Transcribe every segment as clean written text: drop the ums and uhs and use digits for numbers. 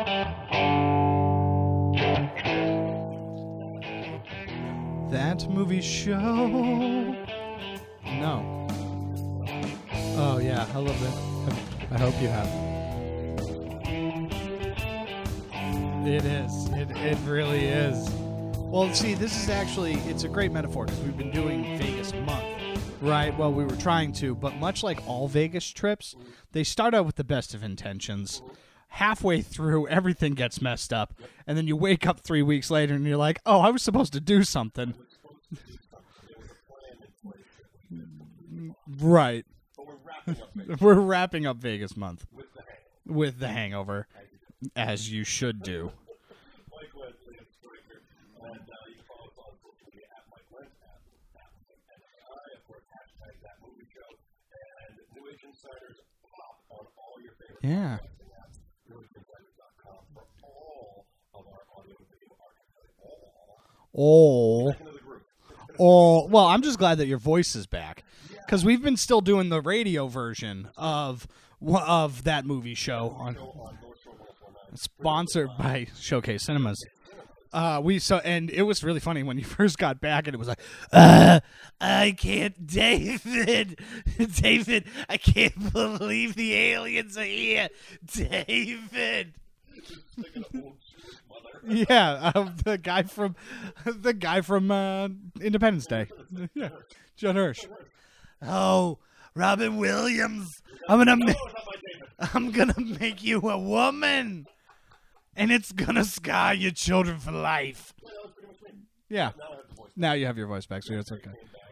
That movie show. No. Oh, yeah. I love that. I hope you have. It is. It really is. Well, see, this is actually, it's a great metaphor because we've been doing Vegas month, right? Well, we were trying to, but much like all Vegas trips, they start out with the best of intentions. Halfway through, everything gets messed up, and then you wake up 3 weeks later and you're like, oh, I was supposed to do something. Right. We're wrapping up Vegas month with the Hangover, as you should do. Yeah. Oh. Well, I'm just glad that your voice is back, because we've been still doing the radio version of that movie show sponsored by Showcase Cinemas. And it was really funny when you first got back, and it was like, I can't, David, I can't believe the aliens are here, David. Yeah, the guy from Independence Day. Yeah, Judd Hirsch. Oh, Robin Williams, I'm gonna make you a woman, and it's gonna scar your children for life. Yeah. Now you have your voice back, so it's okay.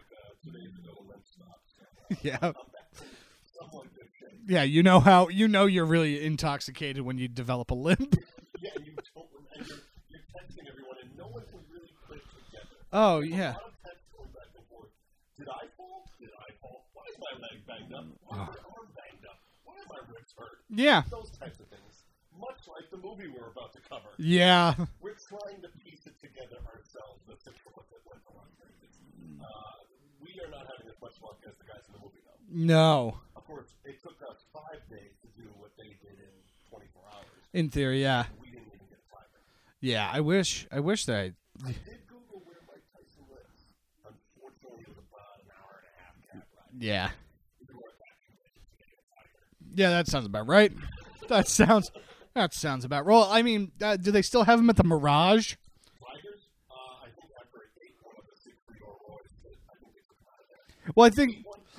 Yeah. Yeah, you know you're really intoxicated when you develop a limp. Yeah, you're texting everyone, and no one can really put it together. Oh, yeah. Did I fall? Why is my leg banged up? Why is my arm banged up? Why are my ribs hurt? Yeah. Those types of things. Much like the movie we're about to cover. Yeah. We're trying to piece it together ourselves. The what went wrong. We are not having as much luck as the guys in the movie, though. No. Of course, it took us 5 days to do what they did in 24 hours. In theory, yeah. We didn't even get a timer. Yeah, I wish that I did Google where Mike Tyson lives. Unfortunately, it was about an hour and a half cab ride. Yeah. Yeah, that sounds about right. That sounds about right. Well, I mean, do they still have him at the Mirage? Tigers? I think after it ate one of the 6-3-door Royals, I think they took him out of there. Well, I think,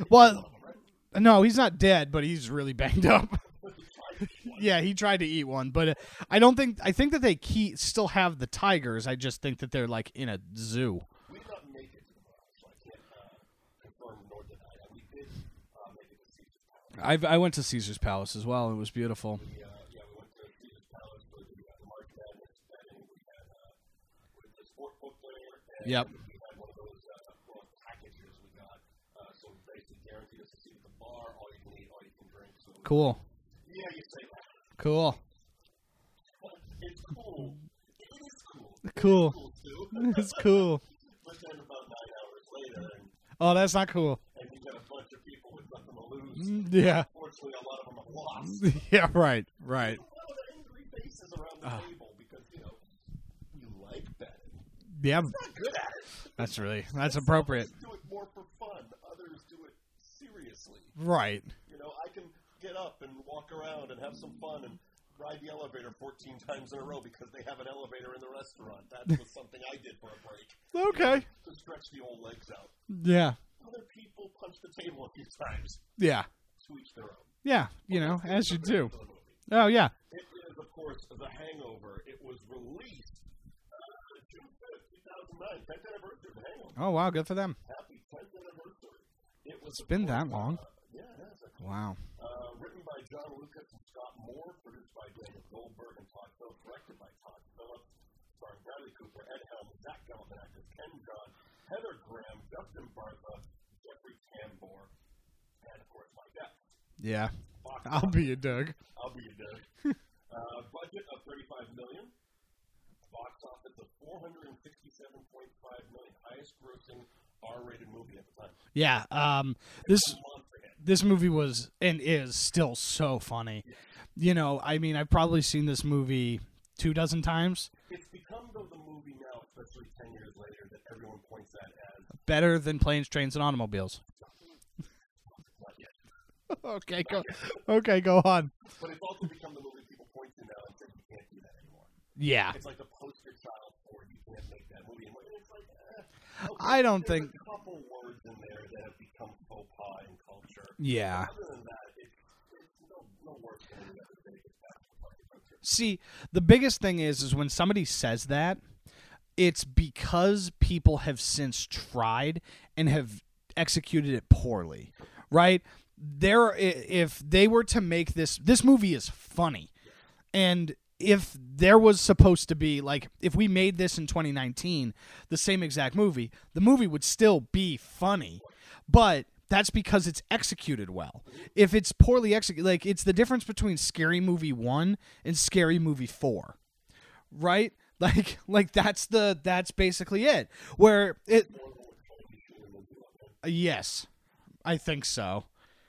no, he's not dead, but he's really banged up. Yeah, he tried to eat one, but I think that they still have the tigers. I just think that they're like in a zoo. We did not make it to the Mirage, so I can't confirm nor deny that. We did make it to Caesar's Palace. I went to Caesar's Palace as well. It was beautiful. Yeah, we went to Caesar's Palace for the March Madness betting. We had the sport book there. Yep. We had one of those packages we got. So basically guaranteed us a seat at the bar, all you can eat, all you can drink. So cool. Yeah, you say that. Cool. It's cool. It is cool. Cool. It's cool. But then about 9 hours later, oh, that's not cool. And you got a bunch of people with nothing to lose. Yeah. Unfortunately, a lot of them have lost. Yeah, right. A lot of angry faces around the table because, you like betting. Yeah. I'm not good at it. That's appropriate. Some do it more for fun. Others do it seriously. Right. I can get up and walk around and have some fun and ride the elevator 14 times in a row because they have an elevator in the restaurant. That was something I did for a break. Okay. To stretch the old legs out. Yeah. Other people punch the table a few times. Yeah. To each their own. Yeah, as you do. Oh, yeah. It is, of course, The Hangover. It was released June 5th, 2009. 10th anniversary of The Hangover. Oh, wow. Good for them. Happy 10th anniversary. It's been that long. Yeah, it has. Wow. Written by John Lucas and Scott Moore, produced by Daniel Goldberg and Todd Phillips, directed by Todd Phillips, starring Bradley Cooper, Ed Helms, Zach Galifianakis, actors Ken John, Heather Graham, Justin Bartha, Jeffrey Tambor, and of course Mike Epps. Yeah. I'll be your Doug. Budget of $35 million. Box office of $467.5 million. Highest grossing R-rated movie at the time. Yeah. This movie was and is still so funny. You know, I mean, I've probably seen this movie 24 times. It's become the movie now, especially 10 years later, that everyone points at as Better than Planes, Trains, and Automobiles. Okay, go on. But it's also become the movie people point to now and say you can't do that anymore. Yeah. It's like the poster child for you can't make that movie anymore. And it's like, okay, I don't think. There's a couple words in there that have become faux pas in culture. Yeah. Other than that, it's no worse than any other thing. See, the biggest thing is when somebody says that, it's because people have since tried and have executed it poorly, right? If they were to make this movie is funny, and if there was supposed to be, like, if we made this in 2019, the same exact movie, the movie would still be funny, but that's because it's executed well. If it's poorly executed, like, it's the difference between Scary Movie 1 and Scary Movie 4, right? Like that's basically it. Where it, yes, I think so.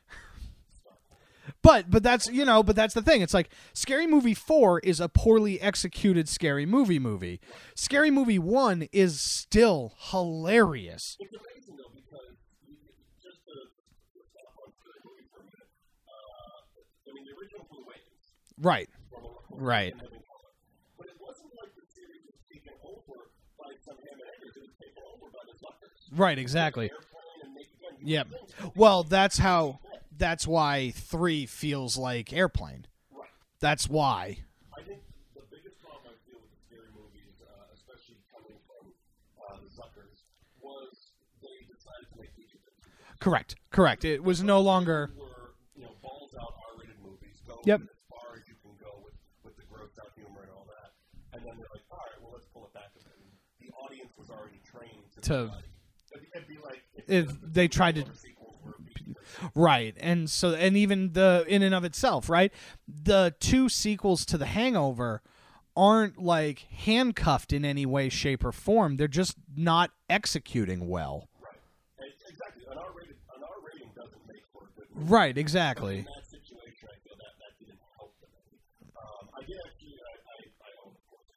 But that's that's the thing. It's like Scary Movie 4 is a poorly executed Scary Movie. Scary Movie 1 is still hilarious. It's amazing though because just to stop on Scary Movie for a minute. I mean, the original Blue Awakens. Right. Right. But it wasn't like the series was taken over by some ham and eggers. It was taken over by the Zuckers. Right. Exactly. Yep. Well, that's why 3 feels like Airplane. Right. That's why. I think the biggest problem I feel with the scary movies, especially coming from the Zuckers, was they decided to make feature films. Correct. It was no longer. Were, balls out R-rated movies. Go Yep. as far as you can go with the gross out humor and all that. And then they're like, all right, well, let's pull it back a bit. And the audience was already trained to be like, if they tried to. Right, and even the in and of itself, right? The 2 sequels to The Hangover aren't like handcuffed in any way, shape, or form. They're just not executing well. Right, exactly. An R rating doesn't make for a good movie. Right, exactly. In that situation, I feel that didn't help them. I did actually. I own the course.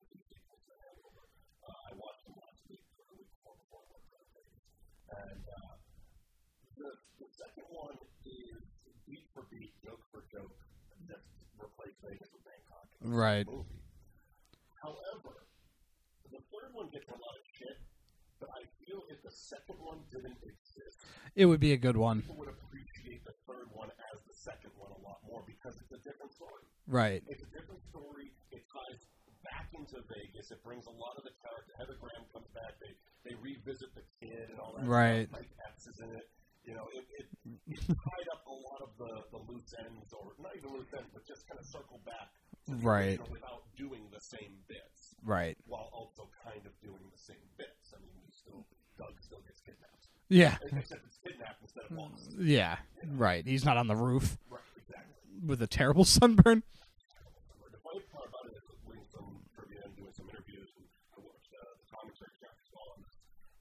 I watched them last week or the week before, and the second one is beat for beat, joke for joke, just replace Vegas with Bangkok. Right. Movie. However, the third one gets a lot of shit, but I feel if the second one didn't exist, it would be a good one. People would appreciate the third one as the second one a lot more because it's a different story. Right. It's a different story. It ties back into Vegas. It brings a lot of the character. Heather Graham comes back. They revisit the kid and all that. Right. Stuff. Mike Epps is in it. It tied up a lot of the loose ends, or not even loose ends, but just kind of circle back. Right. Without doing the same bits. Right. While also kind of doing the same bits. I mean, Doug still gets kidnapped. Yeah. Except it's kidnapped instead of lost. Yeah. Right. He's not on the roof. Right. Exactly. With a terrible sunburn. The funny part about it is reading some trivia and doing some interviews, and I watched the commentary track as well on this.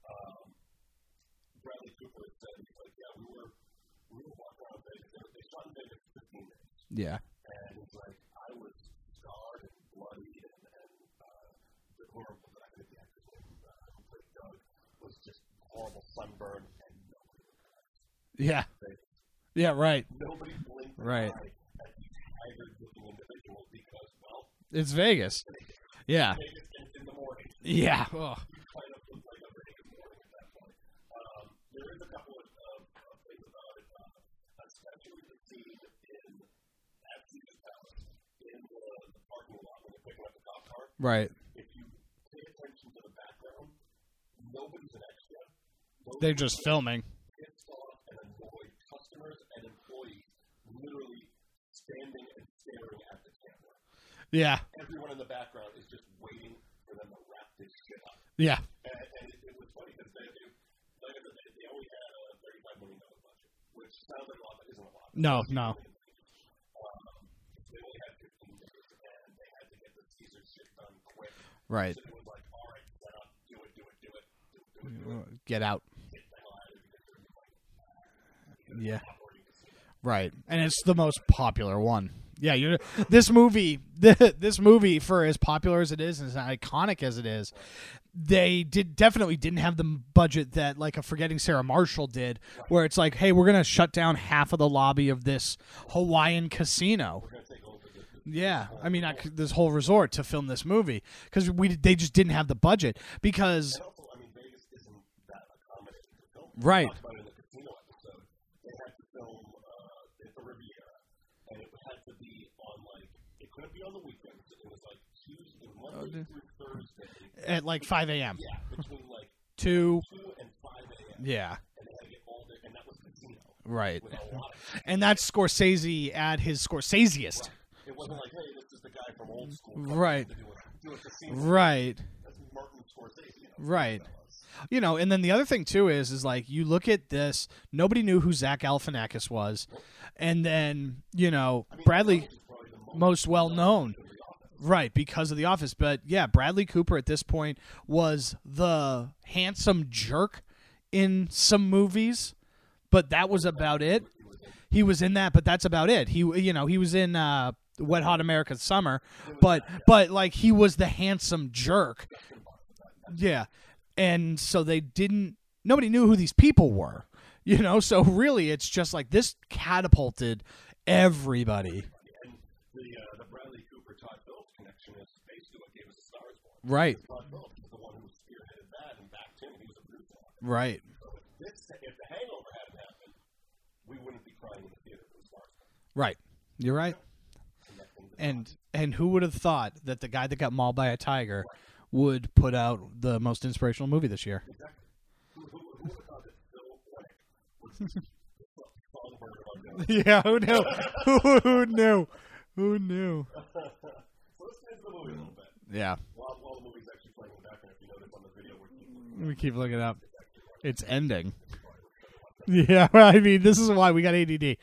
Bradley Cooper said, he's like, yeah, we were walking around Vegas. They shot in Vegas for 15 minutes. Yeah. And he's like, I was scarred and bloody, and the horrible, I think the actor's name, who played Doug, was just horrible sunburn, and nobody recognized. Yeah. Yeah, right. Nobody blinked an right. eye at these haggard-looking individuals because, well, it's Vegas. Yeah. Vegas in the morning. Yeah. Oh. You kind of look like a Vegas morning at that point. There is a couple of things about it, especially the scene at Caesar's Palace in the parking lot when they're picking up the cop car. Right. If you pay attention to the background, nobody's an extra. They're just filming. Pissed off and annoyed customers and employees literally standing and staring at the camera. Yeah. Everyone in the background is just waiting for them to wrap this shit up. Yeah. And it was funny because they only had a $35 million budget, which sounds like a lot, but isn't a lot. No. They only had 15 days, and they had to get the Caesar shit done quick. Right. So it was like, all right, set up, do it. Get out. Get the hell out of here. Yeah. Right, and it's the most popular one. Yeah, this movie, this movie, for as popular as it is and as iconic as it is, they definitely didn't have the budget that like a Forgetting Sarah Marshall did, where it's like, hey, we're gonna shut down half of the lobby of this Hawaiian casino. Yeah, I mean this whole resort to film this movie because they just didn't have the budget because. And also, I mean, Vegas isn't that accommodating to film. Right. We talked about it in the casino episode. They had to film at the Riviera, and it had to be on like it couldn't be on the weekends. It was like Monday through Thursday at like 5 a.m. Yeah, between like 2 and 5 a.m. Yeah. And they had to get all there, and that was casino. Right. With a lot of and that's Scorsese at his Scorseseest. It wasn't like, hey, this is the guy from old school. Right. Do a casino. Right. That's Martin Scorsese. Right. And then the other thing too is like you look at this, nobody knew who Zach Galifianakis was, and then Bradley, most well known, right, because of The Office. But yeah, Bradley Cooper at this point was the handsome jerk in some movies, but that was about it. He was in that, but that's about it. He was in Wet Hot American Summer, but like he was the handsome jerk. Yeah. And so nobody knew who these people were, so really it's just like this catapulted everybody. And the Bradley Cooper Todd Phillips connection is basically what gave us A Star Is Born. Right. Todd Phillips is the one who spearheaded that and backed him. He was a producer. Right. So if the Hangover hadn't happened, we wouldn't be crying in the theater for A Star Is Born. Right. You're right. And who would have thought that the guy that got mauled by a tiger would put out the most inspirational movie this year? Exactly. Who would have thought that Phil Winnick would songbird about Yeah, who knew? Who knew? Who knew? So let's get into the movie a little bit. Yeah. While the movie's actually playing in the background, if you notice on the video, We keep looking up. It's ending. Yeah, I mean, this is why we got ADD.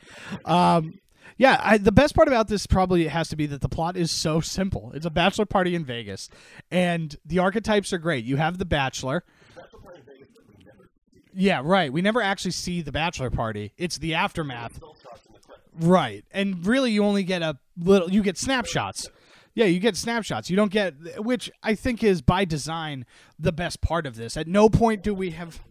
The best part about this probably has to be that the plot is so simple. It's a bachelor party in Vegas, and the archetypes are great. You have the bachelor. Yeah, right. We never actually see the bachelor party. It's the aftermath. Right. And really you only get you get snapshots. Yeah, you get snapshots. You don't get, which I think is by design the best part of this. At no point do we have.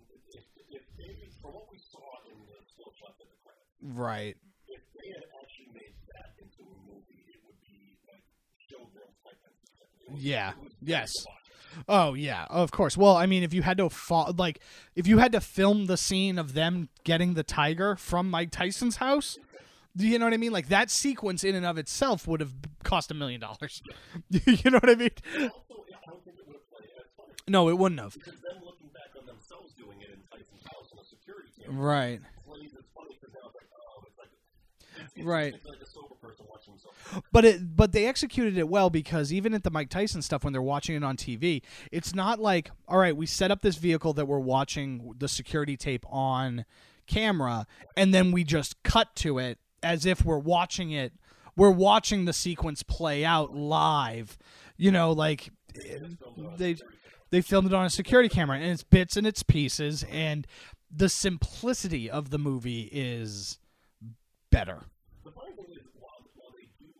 Right. If they had actually made that into a movie, it would be like showgirl type. Yeah. Yes. Oh yeah, of course. Well, I mean, if you had to film the scene of them getting the tiger from Mike Tyson's house, do you know what I mean? Like that sequence in and of itself would have cost $1 million. You know what I mean? Also, I don't think it would have played as funny. No, it wouldn't have. Because them looking back on themselves doing it in Tyson's house in a security camera. Right. Plays as funny because now it's like, oh, it's like right. It's like a sober person watching himself. But they executed it well because even at the Mike Tyson stuff when they're watching it on TV, it's not like, all right, we set up this vehicle that we're watching the security tape on camera and then we just cut to it as if we're watching the sequence play out live. Like they filmed it on a security camera and it's bits and it's pieces and the simplicity of the movie is better. The funny thing is, while they do,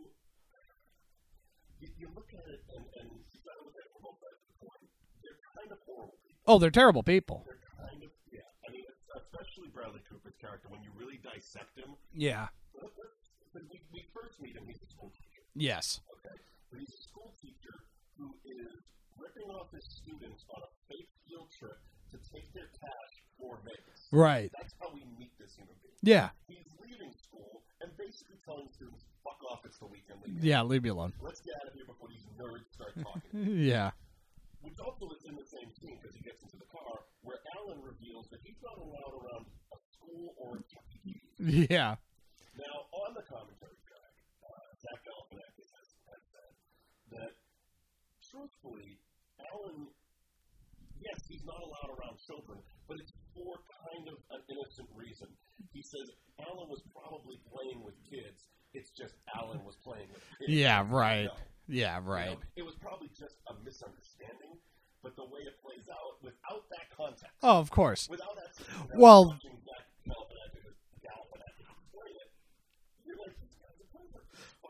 you look at it and you gotta look at it from both sides of the coin. They're kind of horrible people. Oh, they're terrible people. They're kind of, yeah. I mean, especially Bradley Cooper's character, when you really dissect him. Yeah. We first meet him, he's a school teacher. Yes. Okay. But he's a school teacher who is ripping off his students on a fake field trip to take their cash for Vegas. Right. That's how we meet this human being. Yeah. He's leaving school and basically telling students, fuck off, it's the weekend. Leave me alone. Let's get out of here before these nerds start talking. Yeah. Which also is in the same scene because he gets into the car where Alan reveals that he's not allowed around a school or a Chuck E. Cheese. Yeah. Now, on the commentary track, Zach Galifianakis has said that, truthfully, Alan, yes, he's not allowed around children, but it's for kind of an innocent reason. He says Alan was probably playing with kids. It's just Alan was playing with kids. Yeah, right. Yeah, right. It was probably just a misunderstanding, but the way it plays out, without that context. Oh, of course. Without that, well, watching Zach Galifianakis play it,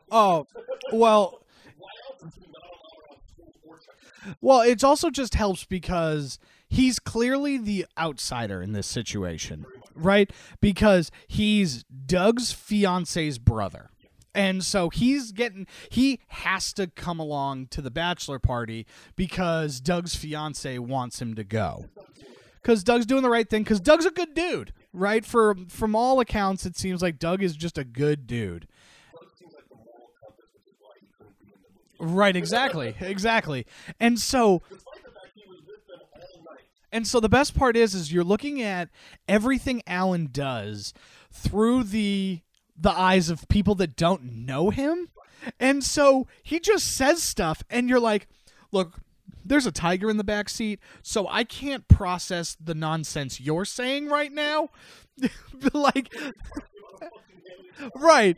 Oh, well, Why else is he not allowed around schools or churches? well, it also just helps because he's clearly the outsider in this situation, right? Because he's Doug's fiance's brother. And so he has to come along to the bachelor party because Doug's fiance wants him to go. Because Doug's doing the right thing, because Doug's a good dude, right? From all accounts, it seems like Doug is just a good dude. Doug seems like the moral compass, which is why he couldn't be in the movie. Right, exactly. And so Despite the fact he was with them all night. And so the best part is you're looking at everything Alan does through the eyes of people that don't know him. And so he just says stuff and you're like, look, there's a tiger in the back seat, so I can't process the nonsense you're saying right now. Like, right.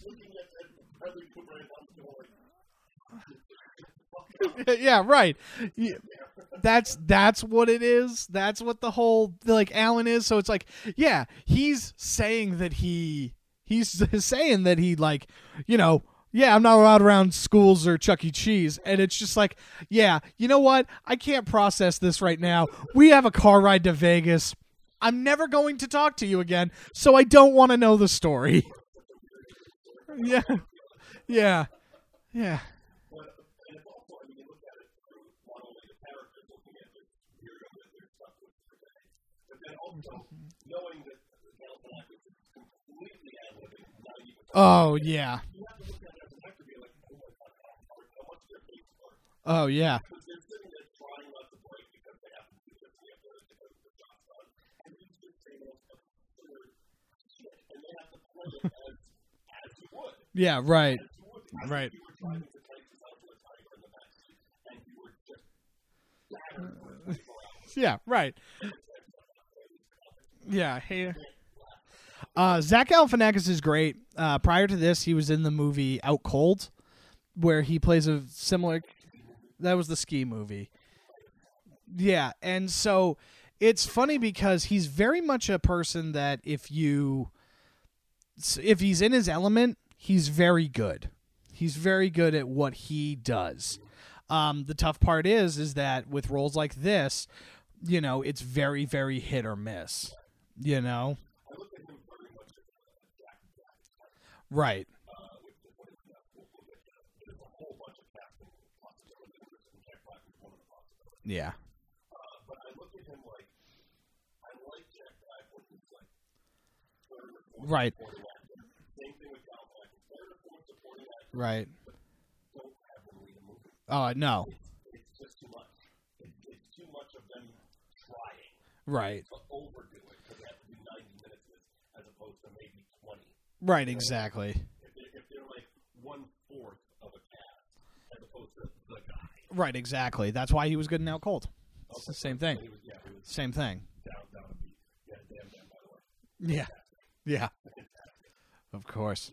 Yeah, right. Yeah. That's what it is. That's what the whole like Alan is. So it's like, yeah, he's saying that he's saying that he like, yeah, I'm not allowed around schools or Chuck E. Cheese. And it's just like, yeah, you know what? I can't process this right now. We have a car ride to Vegas. I'm never going to talk to you again, so I don't want to know the story. Yeah. Yeah. Yeah. Knowing that Nelson Atkins is completely ad-libbing 90%. Oh, yeah. You have to look at it as an actor and be like, oh my God, how much their face work. Oh, yeah. Because they're sitting there trying not to break because they have to do this, they have to because the shot's done. And he's just saying those absurd shit. And they have to play it as you would. Yeah, right. As you would. Right. You were trying to take this out to a tiger in the backseat, and you were just battered. Yeah, right. Yeah, hey. Zach Galifianakis is great. Prior to this, he was in the movie Out Cold, where he plays a similar. That was the ski movie. Yeah, and so it's funny because he's very much a person that if he's in his element, he's very good. He's very good at what he does. The tough part is that with roles like this, it's very, very hit or miss. I look at him very much as Jack Black. Right. There's a whole bunch of casting possibilities, and Jack Black is one of the possibilities. Yeah. But I look at him like, I like Jack Black when he's like third or fourth Right. supporting actor. Same thing with Gal Black. Third or fourth supporting actor. Right. Don't have them lead a movie. No. It's just too much. It's too much of them trying Right. to overdo it because they have to do 90 minutes as opposed to maybe 20. Right, exactly. If they're like 1/4 of a cast as opposed to the guy. Right, exactly. That's why he was good in Out Cold. It's the same thing. He was Same thing. down a beat. Yeah, damn, by the way. Yeah. Yeah. Of course.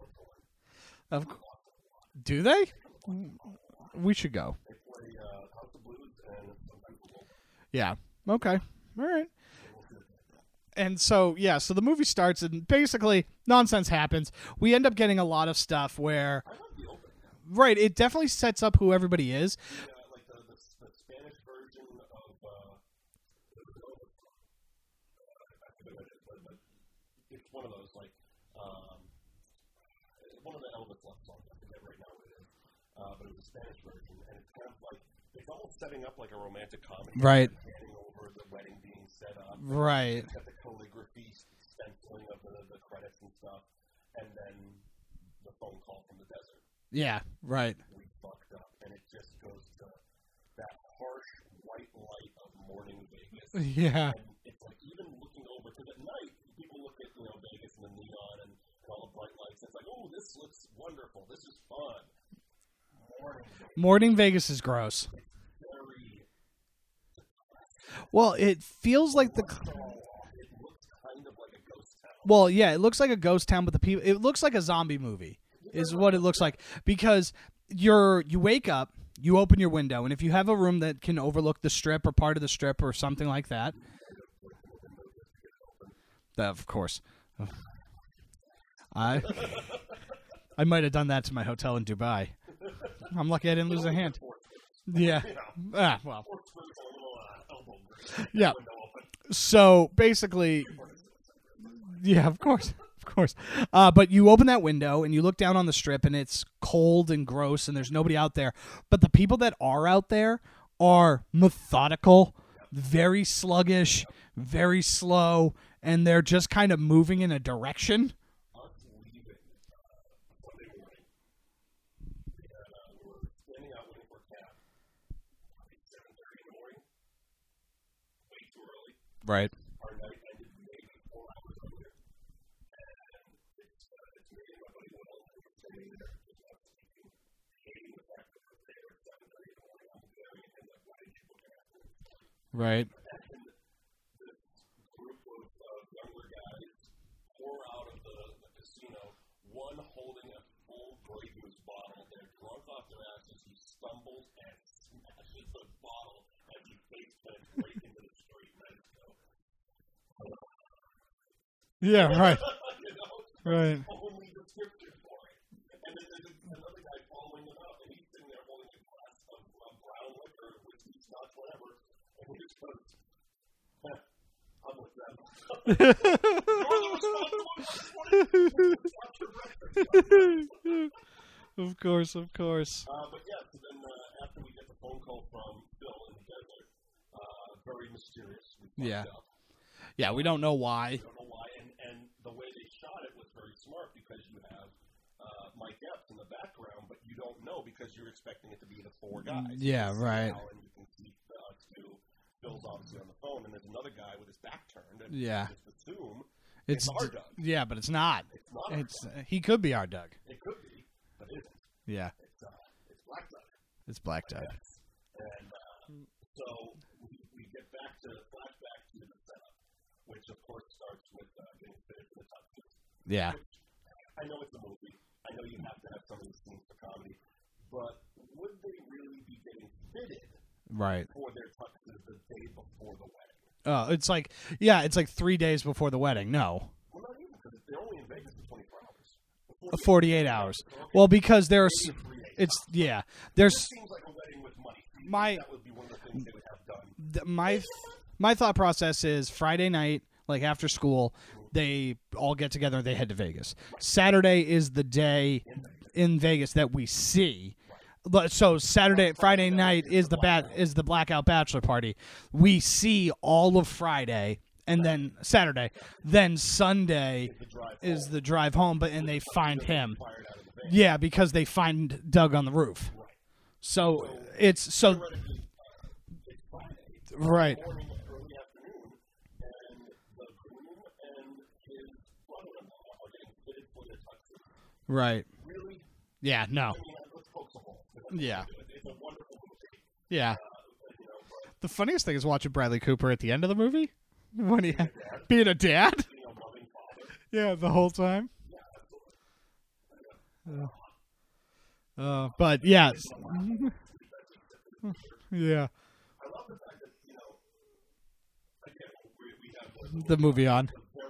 Do they? We should go. They play House of Blues and sometimes the Wolf. Yeah. Okay. All right. And so, yeah, so the movie starts and basically nonsense happens. We end up getting a lot of stuff where, I love the opening. right, it definitely sets up who everybody is. Like the Spanish version of it's one of those like one of the Elvis love songs. I forget right now what it is, but it was a Spanish version, and it's kind of like it's almost setting up like a romantic comedy. Right. Handing over the wedding being set up. Right. It's got the calligraphy stenciling of the credits and stuff, and then the phone call from the desert. Yeah, right. We fucked up, and it just goes to that harsh white light of morning Vegas. Yeah. And it's like even looking over, because at night people look at Vegas and the neon and all the bright lights. It's like, oh, this looks wonderful. This is fun. Morning Vegas is gross. Very. Well, it feels like the. It looks kind of like a ghost town. Well, yeah, it looks like a ghost town, but the people. It looks like a zombie movie, is what it looks like, because you wake up, you open your window, and if you have a room that can overlook the strip or part of the strip or something like that, of course, I might have done that to my hotel in Dubai. I'm lucky I didn't lose a hand. Yeah. Well. Yeah. So basically, yeah, of course. But you open that window and you look down on the strip and it's cold and gross and there's nobody out there. But the people that are out there are methodical, very sluggish, very slow, and they're just kind of moving in a direction. Right. Right. Group of younger guys pour out of the casino, one holding a full Grey Goose bottle. They're drunk off their asses. He stumbles and smashes the bottle as he face plants right into the street. Yeah, right. Right. Only description for it. And then there's another guy following him up, and he's sitting there holding a glass of brown liquor, whiskey, scotch, whatever. And he just goes, I'm with them. Of course. But yeah, so then after we get the phone call from Phil in the desert, very mysterious. Yeah, we don't know why. And the way they shot it was very smart because you have Mike Epps in the background, but you don't know because you're expecting it to be the four guys. Yeah, right. And you can see Phil's obviously on the phone, and there's another guy with his back turned. And yeah. You just assume it's our Doug. Yeah, but it's not. It's not. He could be our Doug. It could be, but it isn't. Yeah. It's Black Doug. It's Black Doug. Yes. And so we get back to the setup, which of course starts with getting fitted for the tuxes. Yeah. I know it's a movie. I know you have to have some of these scenes for comedy, but would they really be getting fitted? Right. For their tuxes the day before the wedding. Oh, it's like 3 days before the wedding. No. Well, not even, because they're only in Vegas for 24 hours. 48 hours. Well, because there's, there's. It seems like a wedding with money. That would be one of the things they would have done. My thought process is Friday night, like after school, they all get together and they head to Vegas. Saturday is the day in Vegas that we see. So Friday night is the blackout bachelor party. We see all of Friday and then Saturday. Then Sunday is the drive home, and they find him. Yeah, because they find Doug on the roof. So it's right. Right. Yeah. No. Yeah. Yeah. The funniest thing is watching Bradley Cooper at the end of the movie when he being a dad. Yeah, the whole time. But yeah. Yeah. The movie on.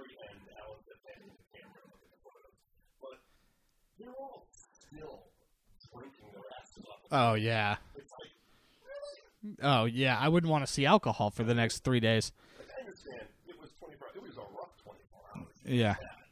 Oh, yeah. Oh, yeah. I wouldn't want to see alcohol for the next 3 days. I understand. It was 24. It was a rough 24 hours. Yeah.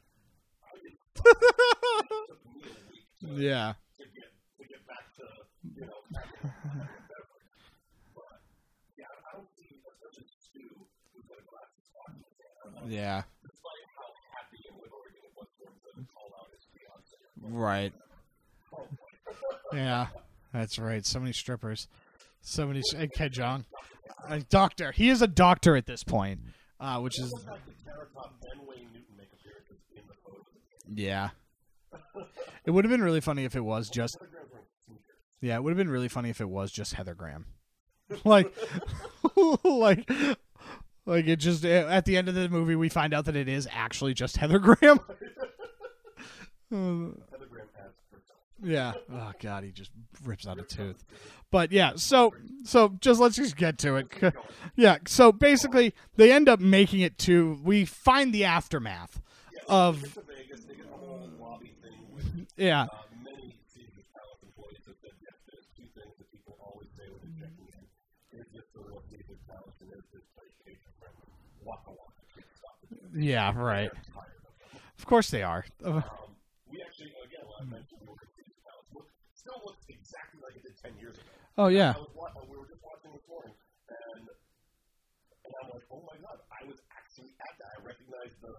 Yeah. To get back to, having but, yeah, I don't see such a stew who's got a glass of vodka. Yeah. Despite how happy and liberating it was for him to call out his fiancé. Right. Yeah. That's right. So many strippers. So many. Ken Jeong. A doctor. He is a doctor at this point, which is. Yeah. It would have been really funny if it was just. Yeah, it would have been really funny if it was just Heather Graham. like it just at the end of the movie we find out that it is actually just Heather Graham. Heather Graham has. Yeah. Oh God, he just rips out a tooth. But yeah, so let's just get to it. Yeah. So basically, they end up making it to. We find the aftermath of. Vegas, they get the whole lobby thing with, yeah. Caesar's Palace, and there's this PlayStation friend, Waka Waka. Yeah, right. Of course they are. We actually, again, I mentioned we were at Caesar's Palace. Still looks exactly like it did 10 years ago. Oh, yeah. We were just watching this morning, and I'm like, oh my god, I was actually at that. I recognized the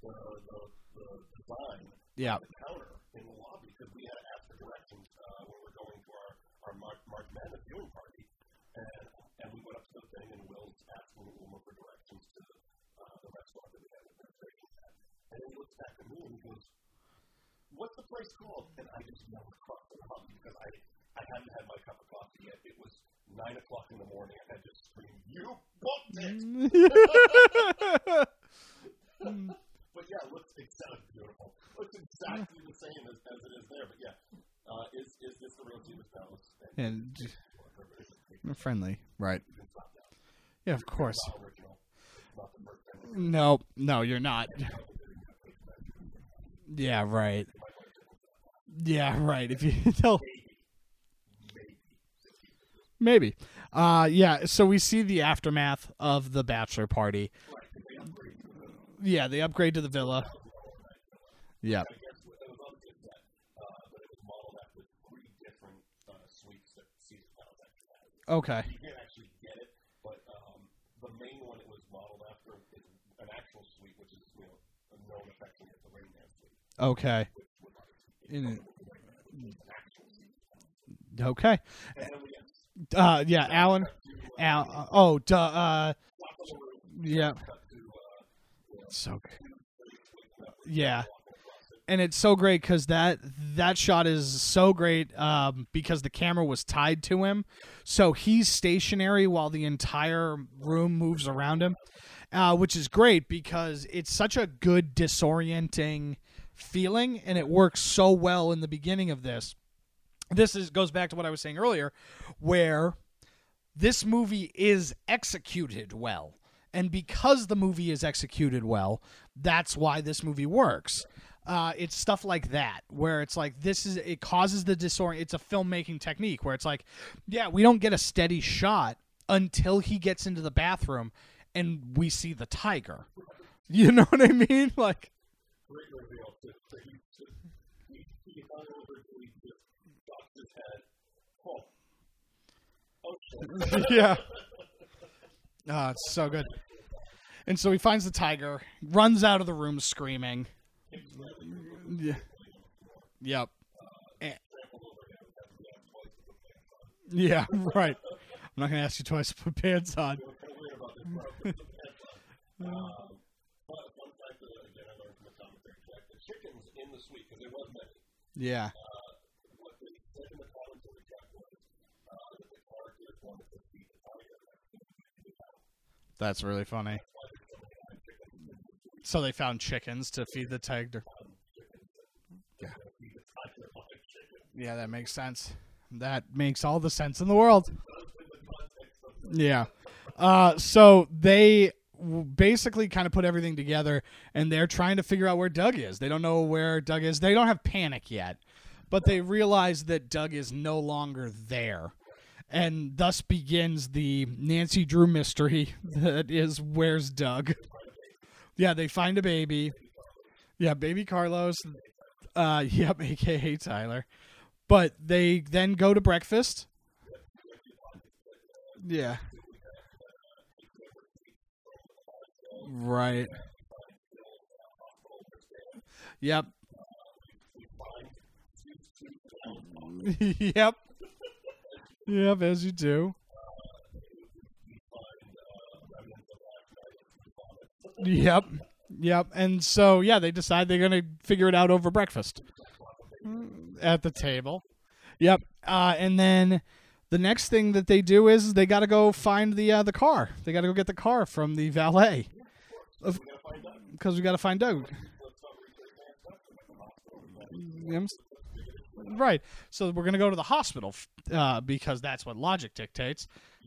design Yeah. on the counter in the lobby because we had to ask for directions when we were going to our March Madness viewing party, and we went up to the thing, and Will's asking Uma for directions to the restaurant that we had the reservations at, and then he looks back at me and he goes, "What's the place called?" And I just yelled across the lobby because I hadn't had my cup of coffee yet. It was 9 o'clock in the morning, and I just screamed, "You booked it!" But yeah, it sounds beautiful. Looks exactly the same as it is there. But yeah, is this the real Caesar's Palace? And friendly, right? Yeah, of course. No, you're not. Yeah, right. Yeah, right. If you tell. Maybe. Yeah, so we see the aftermath of the bachelor party. Yeah, they upgrade to the villa. Yeah. Okay. You can't actually get it, but the main one it was modeled after is an actual suite, which is, known affectionately as the Rain Man suite. Okay. Okay. Yeah, Alan. Yeah. So good. Yeah. And it's so great because that shot is so great because the camera was tied to him. So he's stationary while the entire room moves around him, which is great because it's such a good disorienting feeling, and it works so well in the beginning of this. This goes back to what I was saying earlier, where this movie is executed well. And because the movie is executed well, that's why this movie works. It's stuff like that where it's like it causes the disorient. It's a filmmaking technique where it's like, yeah, we don't get a steady shot until he gets into the bathroom and we see the tiger. You know what I mean? Like, yeah. Oh, it's so good. And so he finds the tiger, runs out of the room screaming. Yeah. Yep. Yeah, right. I'm not going to ask you twice to put pants on. Yeah. That's really funny. So they found chickens to feed the tiger. Yeah. Yeah, that makes sense. That makes all the sense in the world. Yeah. So they basically kind of put everything together, and they're trying to figure out where Doug is. They don't know where Doug is. They don't have panic yet, but they realize that Doug is no longer there. And thus begins the Nancy Drew mystery that is, where's Doug? Yeah, they find a baby. Yeah, baby Carlos. Yep, a.k.a. Tyler. But they then go to breakfast. Yeah. Right. Yep. Yep. Yep, as you do. Yep. Yep. And so, yeah, they decide they're going to figure it out over breakfast at the table. Yep. And then the next thing that they do is they got to go find the car. They got to go get the car from the valet. Because we got to find Doug. Right. So we're going to go to the hospital because that's what logic dictates.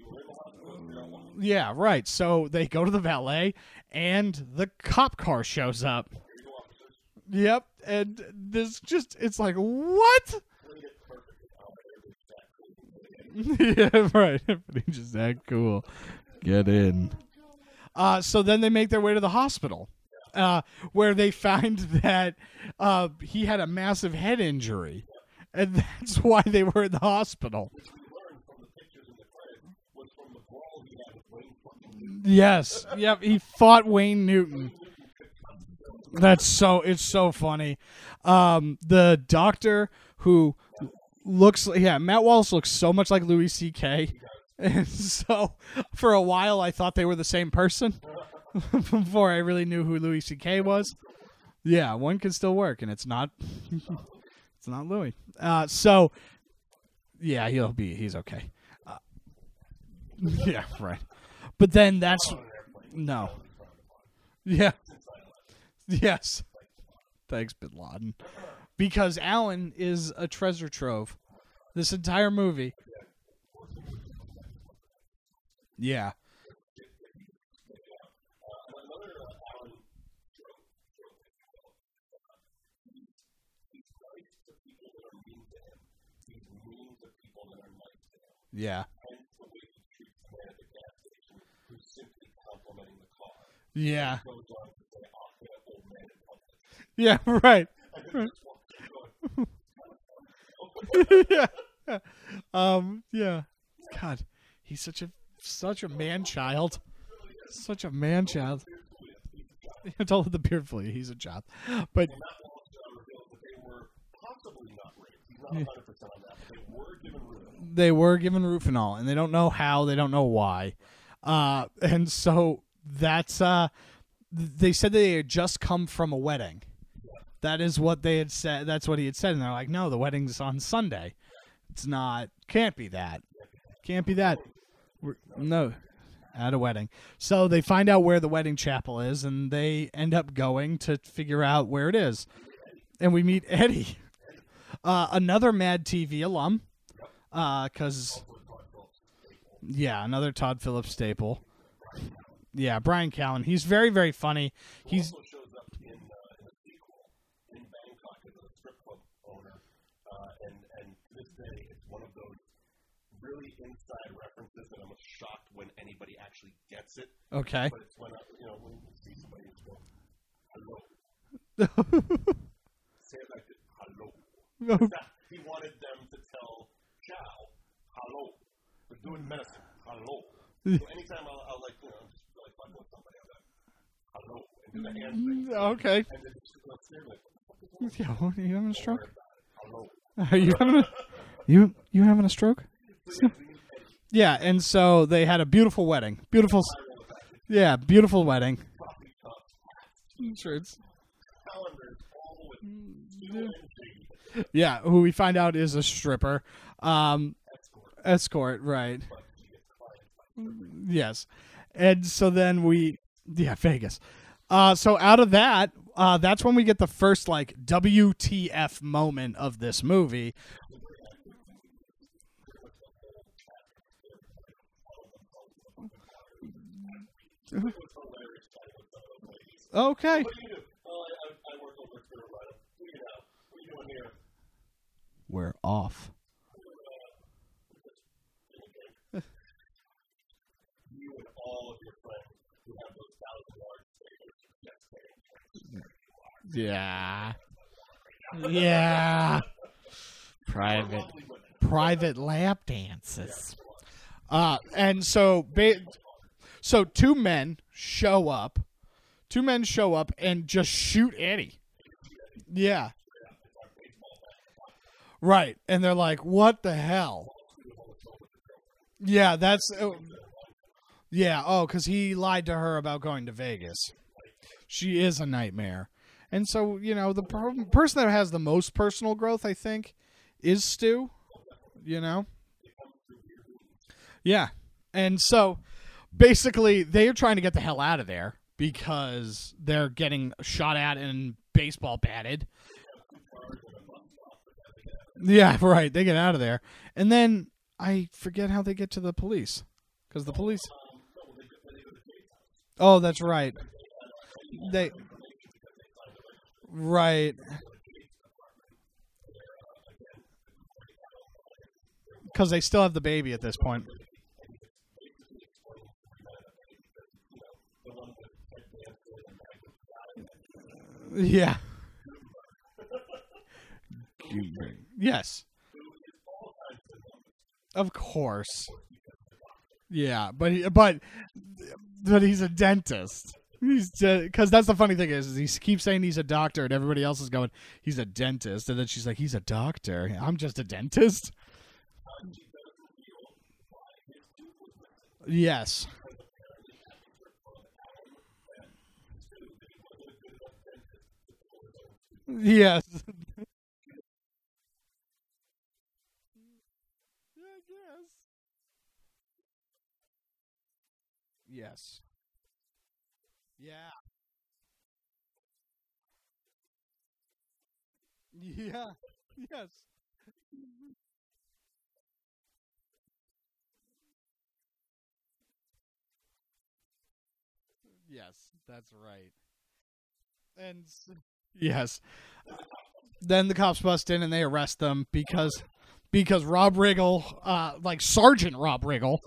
Yeah, right. So they go to the valet and the cop car shows up. Yep. And this it's like, what? Yeah, right. Everything's just that cool. Get in. So then they make their way to the hospital, where they find that he had a massive head injury, and that's why they were in the hospital. Yes. Yep. He fought Wayne Newton. It's so funny. The doctor who looks, Matt Wallace looks so much like Louis C.K. And so for a while I thought they were the same person before I really knew who Louis C.K. was. Yeah, one can still work, and it's not it's not Louis. So yeah, he's okay. Yeah, right. But then no. Yeah. Yes. Thanks, Bin Laden. Because Alan is a treasure trove. This entire movie. Yeah. Yeah. Yeah. Yeah, right. Yeah. Yeah. God, he's such a man child. Such a man child. I told the beard flea he's a child. But they were given Rufinol, and they don't know how, they don't know why. And so that's they said they had just come from a wedding. That is what they had said. That's what he had said. And they're like, no, the wedding's on Sunday. It's not. Can't be that. Can't be that. No. At a wedding. So they find out where the wedding chapel is, and they end up going to figure out where it is. And we meet Eddie. Another Mad TV alum. Another Todd Phillips staple. Yeah, Brian Callen. He's very, very funny. He's really inside references that I'm shocked when anybody actually gets it. Okay. But it's when when you see somebody who's going, hello. Say it like this, hello. He wanted them to tell Chow, hello. We're doing medicine, hello. So anytime I'll like, just like fuck with somebody, I'll go, hello. And do the hand thing. Okay. And then just stare like, what the fuck is Yeah, are you having a stroke? Hello. Are you having you having a stroke? Yeah, and so they had a beautiful wedding. Beautiful wedding. Shirts. Yeah, who we find out is a stripper. Escort, right. Yes. And so then Vegas. So out of that, that's when we get the first like WTF moment of this movie. Okay. We're off. You and all of your friends who have those $1,000 Yeah. Yeah. Private lap dances. And so two men show up. And just shoot Eddie. Yeah. Right. And they're like, what the hell? Yeah, that's... yeah, because he lied to her about going to Vegas. She is a nightmare. And so, the person that has the most personal growth, I think, is Stu. Yeah. And so, basically, they are trying to get the hell out of there because they're getting shot at and baseball batted. Yeah, right. They get out of there. And then I forget how they get to the police. Because the police... Oh, that's right. Right. Because they still have the baby at this point. Yeah. Yes. Of course. Yeah, but he's a dentist. He's because that's the funny thing is he keeps saying he's a doctor and everybody else is going he's a dentist and then she's like he's a doctor. I'm just a dentist. Yes. Yes. Yes. Yes. Yeah. Yeah. Yes. Yes, that's right. And yes, then the cops bust in and they arrest them because Rob Riggle, like Sergeant Rob Riggle,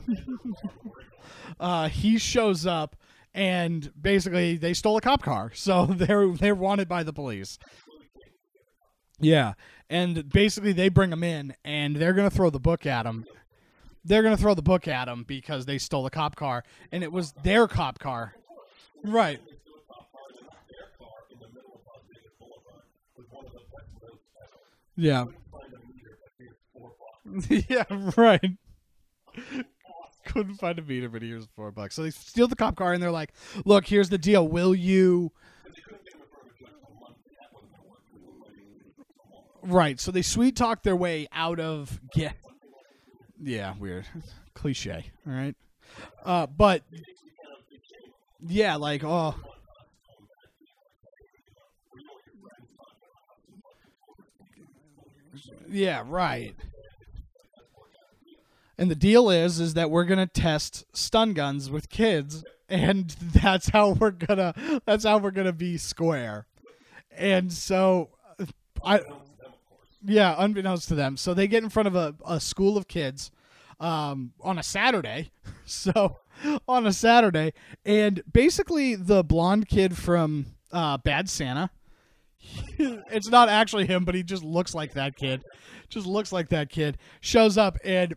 he shows up and basically they stole a cop car, so they're wanted by the police. Yeah, and basically they bring him in and they're gonna throw the book at him. They're gonna throw the book at him because they stole a cop car and it was their cop car. Right. Yeah. Yeah. Right. Couldn't find a meter, but here's $4. So they steal the cop car and they're like, "Look, here's the deal. Will you?" Right. So they sweet talk their way out of yeah, weird, cliche. All right. But yeah, like oh yeah, right. And the deal is that we're gonna test stun guns with kids, and that's how we're gonna be square. And so, I yeah, unbeknownst to them, so they get in front of a school of kids, on a Saturday. So on a Saturday, and basically the blonde kid from Bad Santa. It's not actually him, but he just looks like that kid. Just looks like that kid. Shows up and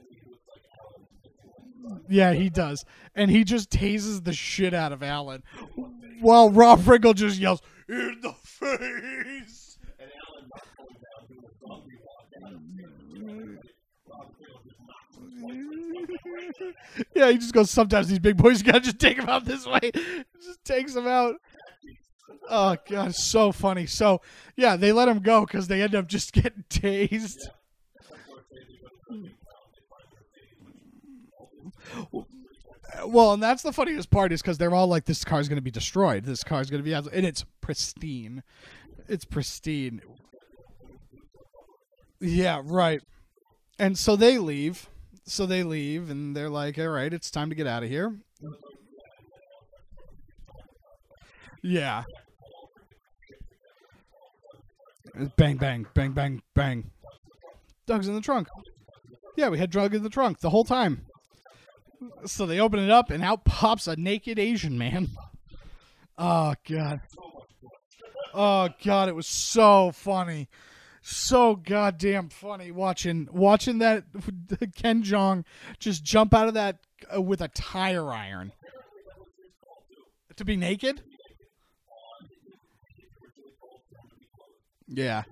yeah, he does. And he just tases the shit out of Alan. While Rob Riggle just yells, "In the face!" Yeah, he just goes, "Sometimes these big boys gotta just take him out this way." Just takes him out. Oh, God, so funny. So, yeah, they let him go because they end up just getting tased. Well, and that's the funniest part is because they're all like, "This car's going to be destroyed. This car's going to be," and it's pristine. It's pristine. Yeah, right. And so they leave. So they leave, and they're like, "All right, it's time to get out of here." Yeah. Bang, bang, bang, bang, bang. Doug's in the trunk. Yeah, we had Doug in the trunk the whole time. So they open it up, and out pops a naked Asian man. Oh, God. Oh, God, it was so funny. So goddamn funny watching that Ken Jong just jump out of that with a tire iron to be naked. Yeah.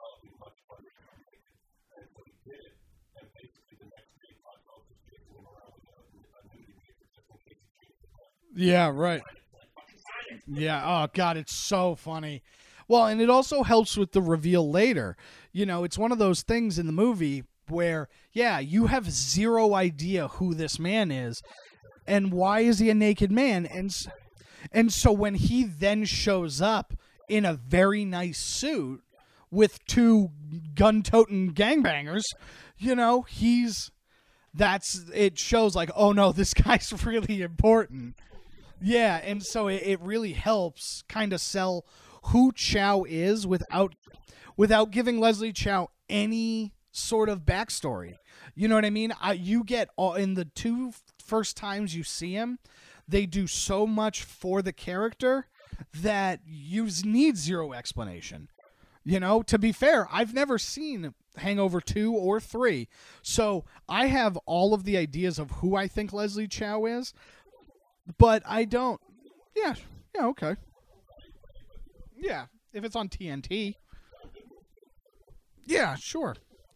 Yeah, right. Yeah. Oh God, it's so funny. Well, and it also helps with the reveal later. It's one of those things in the movie where, yeah, you have zero idea who this man is and why is he a naked man, and so when he then shows up in a very nice suit with two gun-toting gangbangers, he's that's it shows like, oh no, this guy's really important. Yeah, and so it really helps kind of sell who Chow is without giving Leslie Chow any sort of backstory. You know what I mean? You get all in the two first times you see him, they do so much for the character that need zero explanation. You know, to be fair, I've never seen Hangover 2 or 3. So I have all of the ideas of who I think Leslie Chow is, but I don't. Yeah, okay. Yeah, if it's on TNT. Yeah, sure.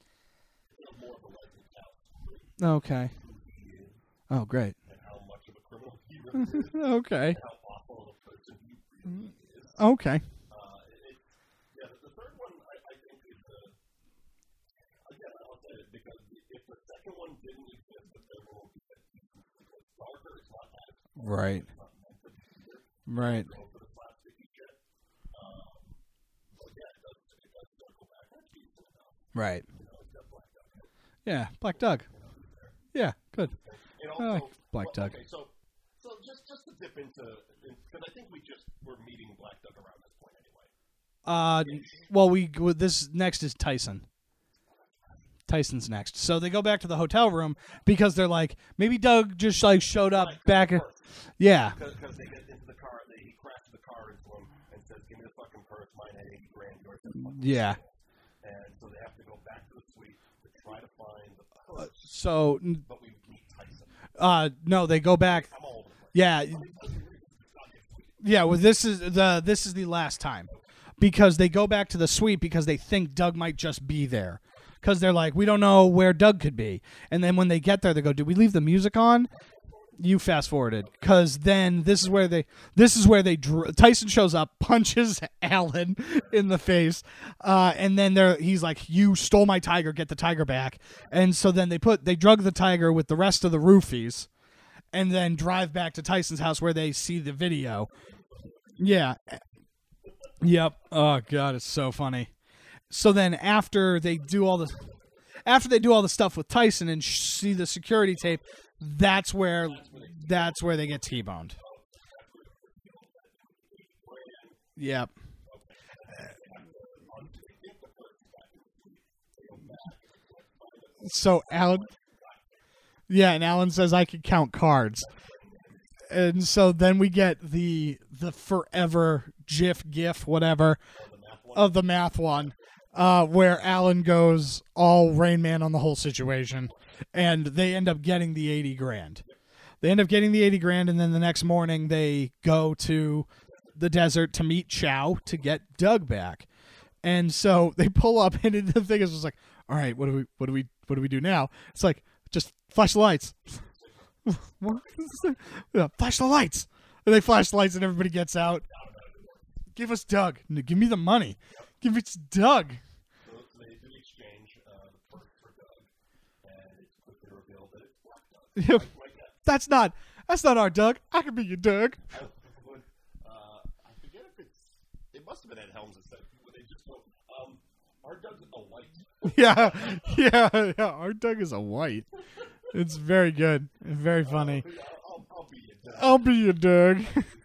Okay. Oh, great. Okay. Okay. The third one, I think, is again, I'll say it because if the second one didn't exist, the third one would be darker. It's not that. Right. Right. Right. Yeah, Black Doug. Yeah, good. I like Black Doug. Okay, so just to dip into, because I think we're meeting Black Doug around this point anyway. Well, this next is Tyson. Tyson's next. So they go back to the hotel room because they're like, maybe Doug just like showed up back at, yeah. Because they get into the car, he crashes the car into him and says, "Give me the fucking purse, mine at $80,000, yours at $1,000." Yeah. And so they have to go back to the suite to try to find the purse. But we meet Tyson. No, they go back. I'm all over the place. Yeah. Yeah, well, this is the last time, because they go back to the suite because they think Doug might just be there, because they're like, we don't know where Doug could be, and then when they get there, they go, did we leave the music on? You fast forwarded, because then this is where Tyson shows up, punches Alan in the face, and then he's like, you stole my tiger, get the tiger back, and so then they drug the tiger with the rest of the roofies, and then drive back to Tyson's house where they see the video. Yeah. Yep. Oh God, it's so funny. So then after they do all the stuff with Tyson and see the security tape, that's where they get T-boned. Yep. So Alan, and Alan says I can count cards. And so then we get the forever GIF, whatever, of the math one, where Alan goes all Rain Man on the whole situation, and they end up getting the $80,000. They end up getting the $80,000, and then the next morning they go to the desert to meet Chow to get Doug back. And so they pull up, and the thing is just like, all right, what do we do now? It's like, just flash the lights. Flash the lights. And they flash the lights and everybody gets out. Give us Doug. Give me the money. Give it to Doug. So they do exchange the purse for Doug, and it's quickly revealed that it's Black Doug. That's not our Doug. I can be your Doug. I forget if it must have been Ed Helms that said, they just go, our Doug's a white. Yeah, our Doug is a white. It's very good. Very funny. I'll be your Doug.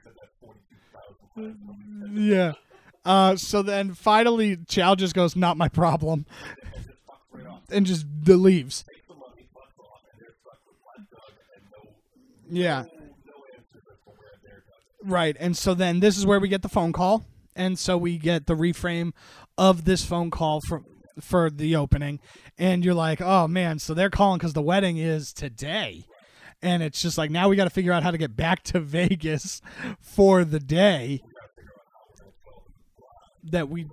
Yeah. So then finally Chow just goes, not my problem. And just leaves. Yeah. Right. And so then this is where we get the phone call. And so we get the reframe of this phone call for the opening. And you're like, oh, man, so they're calling because the wedding is today. And it's just like, now we got to figure out how to get back to Vegas for the day that we...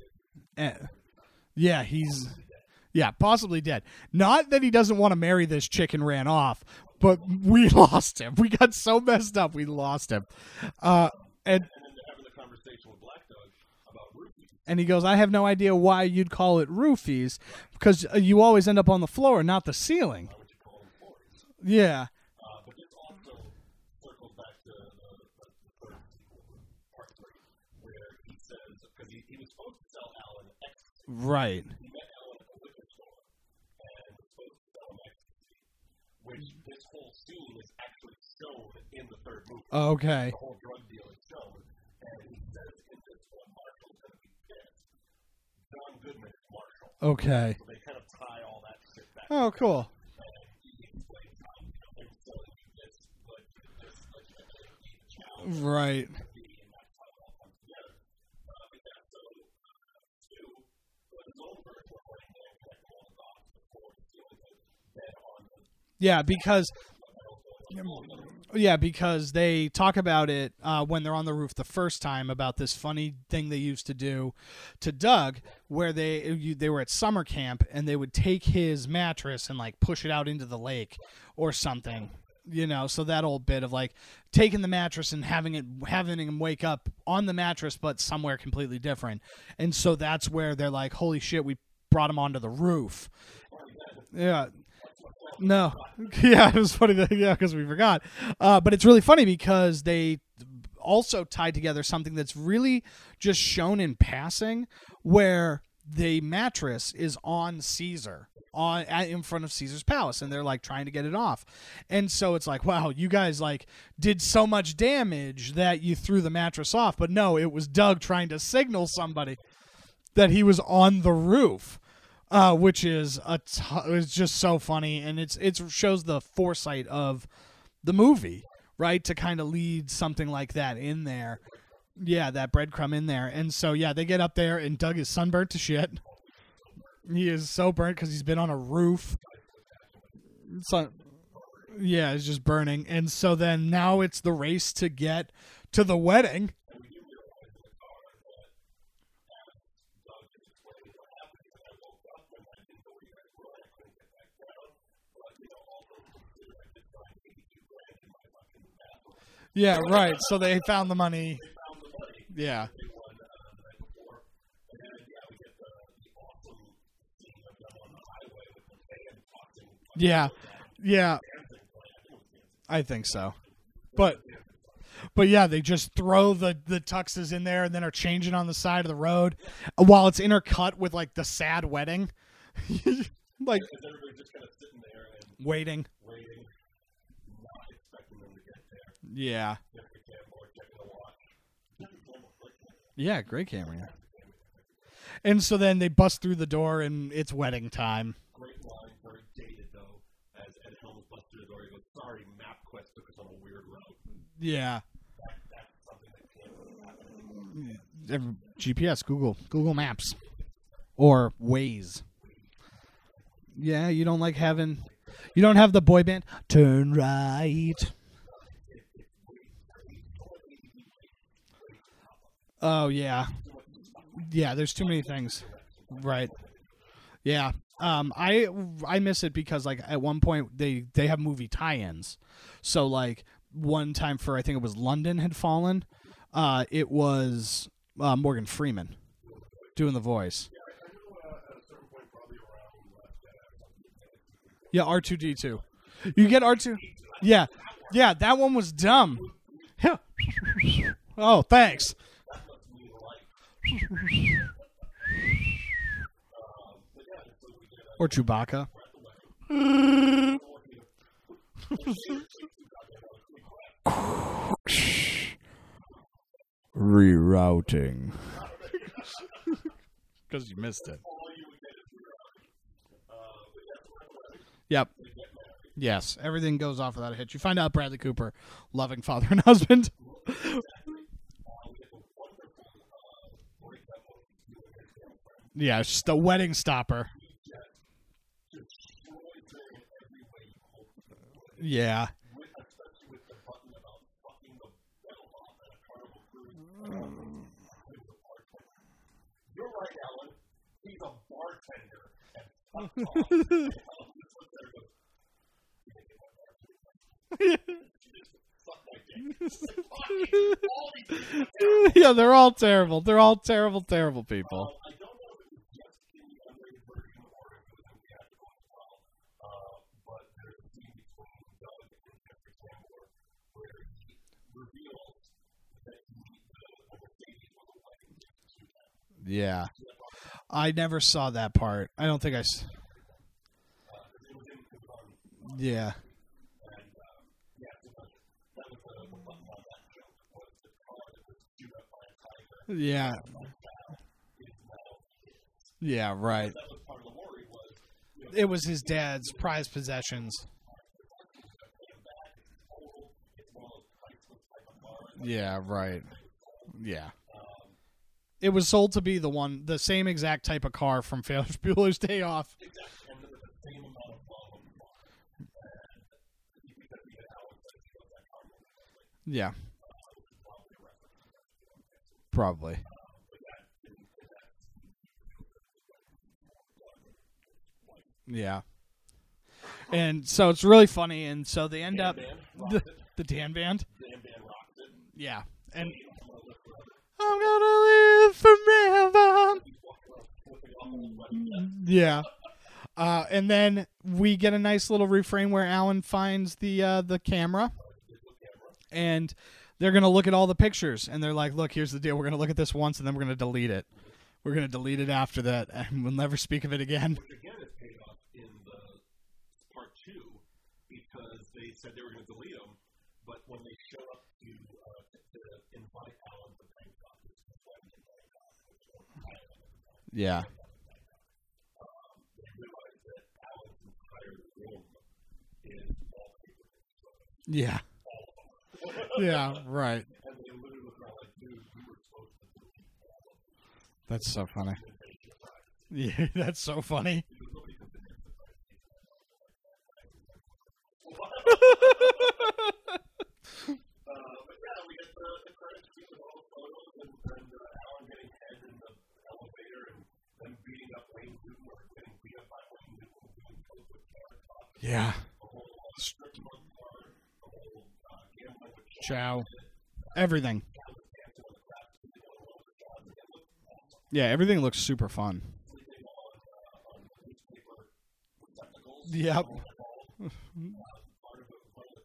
yeah, he's... Yeah, possibly dead. Not that he doesn't want to marry this chick and ran off, but we lost him. We got so messed up, we lost him. And then they're having the conversation with Black Doug about roofies. And he goes, I have no idea why you'd call it roofies, because you always end up on the floor, not the ceiling. Why would you call them floors? Yeah. But this also circles back to the third sequel, part 3, where he says, because he was supposed to sell Alan ecstasy. Right. He met Alan at the liquor store and was supposed to sell him ecstasy, which this whole scene is actually shown in the third movie. Okay. The whole drug deal is shown, and he says in this one, Marshall's going to be pissed. John Goodman is Marshall. Okay. So they kind of tie all that shit back. Oh, cool. And he explains how, I'm selling you this, but just like Chow. Right. And that's how it all Yeah, because they talk about it when they're on the roof the first time about this funny thing they used to do to Doug, where they were at summer camp and they would take his mattress and like push it out into the lake or something. So that old bit of like taking the mattress and having him wake up on the mattress, but somewhere completely different. And so that's where they're like, holy shit, we brought him onto the roof. Yeah. No. Yeah, it was funny. Because we forgot. But it's really funny because they also tied together something that's really just shown in passing, where the mattress is on Caesar. In front of Caesar's palace, and they're like trying to get it off, and so it's like, wow, you guys like did so much damage that you threw the mattress off. But no, it was Doug trying to signal somebody that he was on the roof, which is it's just so funny, and it shows the foresight of the movie, right, to kind of lead something like that in there. Yeah, that breadcrumb in there, and so yeah, they get up there, and Doug is sunburnt to shit. He is so burnt because he's been on a roof. So, yeah, it's just burning. And so then now it's the race to get to the wedding. Yeah, right. So they found the money. Yeah. Yeah, I think so. But yeah, they just throw the tuxes in there and then are changing on the side of the road while it's intercut with like the sad wedding. Like everybody's just kind of sitting there and waiting, not expecting them to get there. Yeah. Yeah, great camera. Yeah. And so then they bust through the door and it's wedding time. Great line, very dated though. As Ed Helms busts through the door, he goes, "Sorry, MapQuest took us on a weird road." Yeah. That's something that can't happen. GPS, Google Maps, or Waze. Yeah, you don't have the boy band. Turn right. Oh yeah. Yeah, there's too many things. Right. Yeah. I miss it because like at one point they have movie tie-ins. So like one time for I think it was London Had Fallen, it was Morgan Freeman doing the voice. Yeah, R2D2. You get R2. Yeah. Yeah, that one was dumb. Yeah. Oh, thanks. Or Chewbacca. Rerouting. Because you missed it. Yep. Yes, everything goes off without a hitch. You find out Bradley Cooper, loving father and husband. Yeah, it's just a wedding stopper. Yeah. You're right, Alan. He's a bartender. Yeah, they're all terrible. They're all terrible, terrible people. I don't know if it was just in the unrated version or if it was in theatrical as well, but there's a scene between Doug and Jeffrey Tambor where he reveals that the Mercedes was a wedding gift to them. Yeah. I never saw that part. I don't think I... Yeah. Yeah. Yeah, right. It was his dad's prized possessions. Yeah, right. Yeah. It was sold to be the same exact type of car from Ferris Bueller's Day Off. Yeah. Probably. Yeah. And so it's really funny, and so they end up the Dan Band. Yeah. And I'm gonna live forever. Yeah. And then we get a nice little refrain where Alan finds the camera, and they're gonna look at all the pictures, and they're like, "Look, here's the deal. We're gonna look at this once, and then we're gonna delete it. We're gonna delete it after that, and we'll never speak of it again." Which again is paid off in the part 2 because they said they were going to delete them, but when they show up to invite Alan to Bangkok, Yeah. they realized that Alan's entire room is wallpaper. Yeah. Yeah. Right. And they literally look around like, dude, we were supposed to delete all of this. That's so funny. Yeah, that's so funny. But yeah, we get the credits to all the photos and Alan getting head in the elevator and them beating up Wayne Newton or getting beat up by Wayne Newton doing coke with Carrot Top. Yeah. The whole strip club card, the whole gambling with Chow. Everything. dancing on the craft to the other jobs. And it looked awesome. Yeah, everything looks super fun. Sleeping on newspaper receptacles. Yep. Part of it was one of the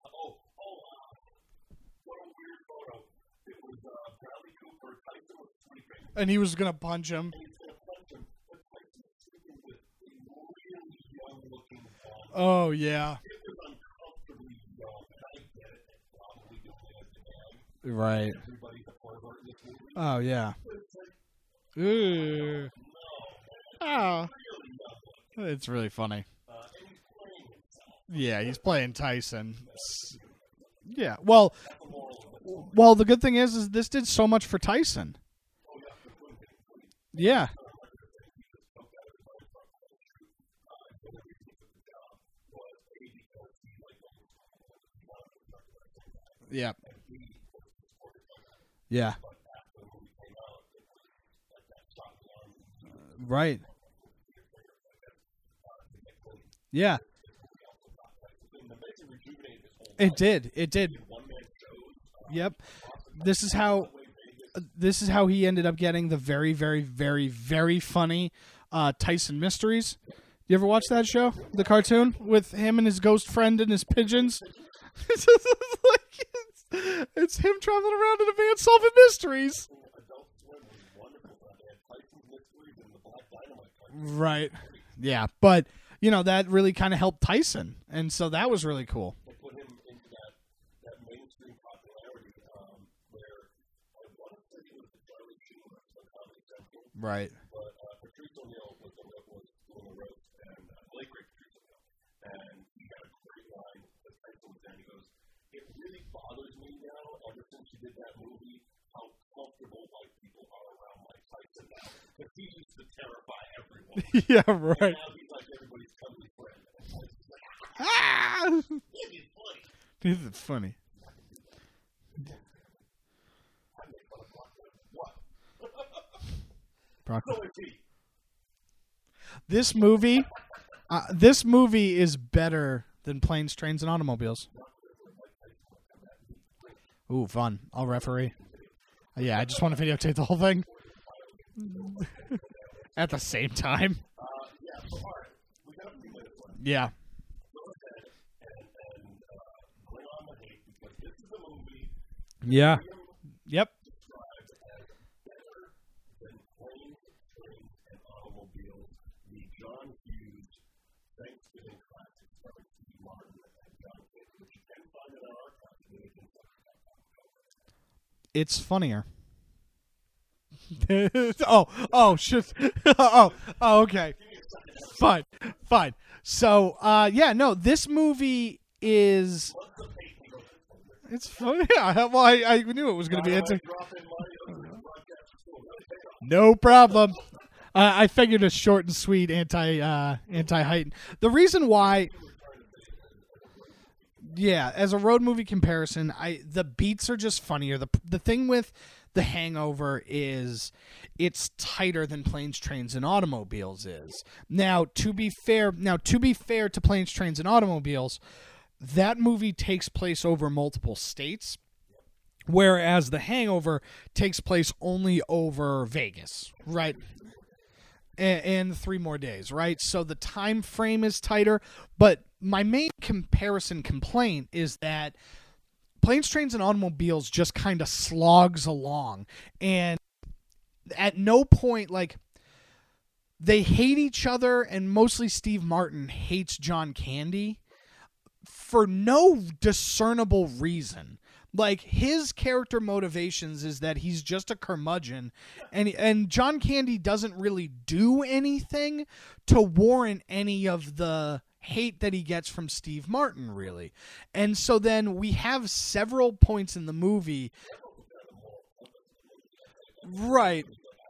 what a weird photo. It was Bradley Cooper. Tyson was sleeping. And he was gonna punch him. He's going to punch him. But Tyson was sleeping with a really young-looking blonde. Oh yeah. It was uncomfortably young. And I get it. It's probably doing it as a man. Right. Everybody's a pervert in this movie. Oh yeah. But it's like, Ooh. no, man. Oh. Really young. It's really funny. And he's playing himself. Yeah, he's playing Tyson. Yeah. Well, the good thing is this did so much for Tyson. Yeah. Yeah. Yeah. Right. Yeah. It did. It did. Yep. This is how he ended up getting the very, very, very, very funny Tyson Mysteries. You ever watch that show, the cartoon with him and his ghost friend and his pigeons? It's him traveling around in a van solving mysteries. Right. Yeah, but that really kind of helped Tyson, and so that was really cool. They put him into that mainstream popularity where I want to say he was the Charlie Sheen of Comedy Central. Right. But Patrice O'Neill was doing the roast, and late great Patrice O'Neill. And he had a great line that Tyson was there, and he goes, "It really bothers me now, ever since you did that movie, how comfortable white people are around Mike Tyson now. Because he used to terrify everyone. Yeah, right. And now he's like everybody's cuddly friend." Ah! He's funny. This is funny. What? Brock- So is he. This movie is better than Planes, Trains, and Automobiles. Ooh, fun. I'll referee. Yeah, I just want to videotape the whole thing. At the same time. Yeah, so all right. We got a few minutes left. Yeah. Go ahead and bring on the hate because this is a movie Yeah. Yep. described as better than Planes, Trains, and Automobiles, the John Hughes Thanksgiving classic starring Steve Martin and John Candy, which you can find in our archives. It's funnier. Shit. Okay. Fine. So, this movie is. It's funny. Yeah, well, I knew it was going to be answered. No problem. I figured a short and sweet anti-heighten. The reason why. Yeah, as a road movie comparison, the beats are just funnier. The thing with The Hangover is it's tighter than Planes, Trains, and Automobiles is. Now, to be fair to Planes, Trains, and Automobiles, that movie takes place over multiple states, whereas The Hangover takes place only over Vegas, right? And 3 more days, right? So the time frame is tighter, but my main comparison complaint is that Planes, Trains, and Automobiles just kind of slogs along, and at no point, like, they hate each other, and mostly Steve Martin hates John Candy for no discernible reason. Like, his character motivations is that he's just a curmudgeon, and John Candy doesn't really do anything to warrant any of the hate that he gets from Steve Martin, really. And so then we have several points in the movie. Right.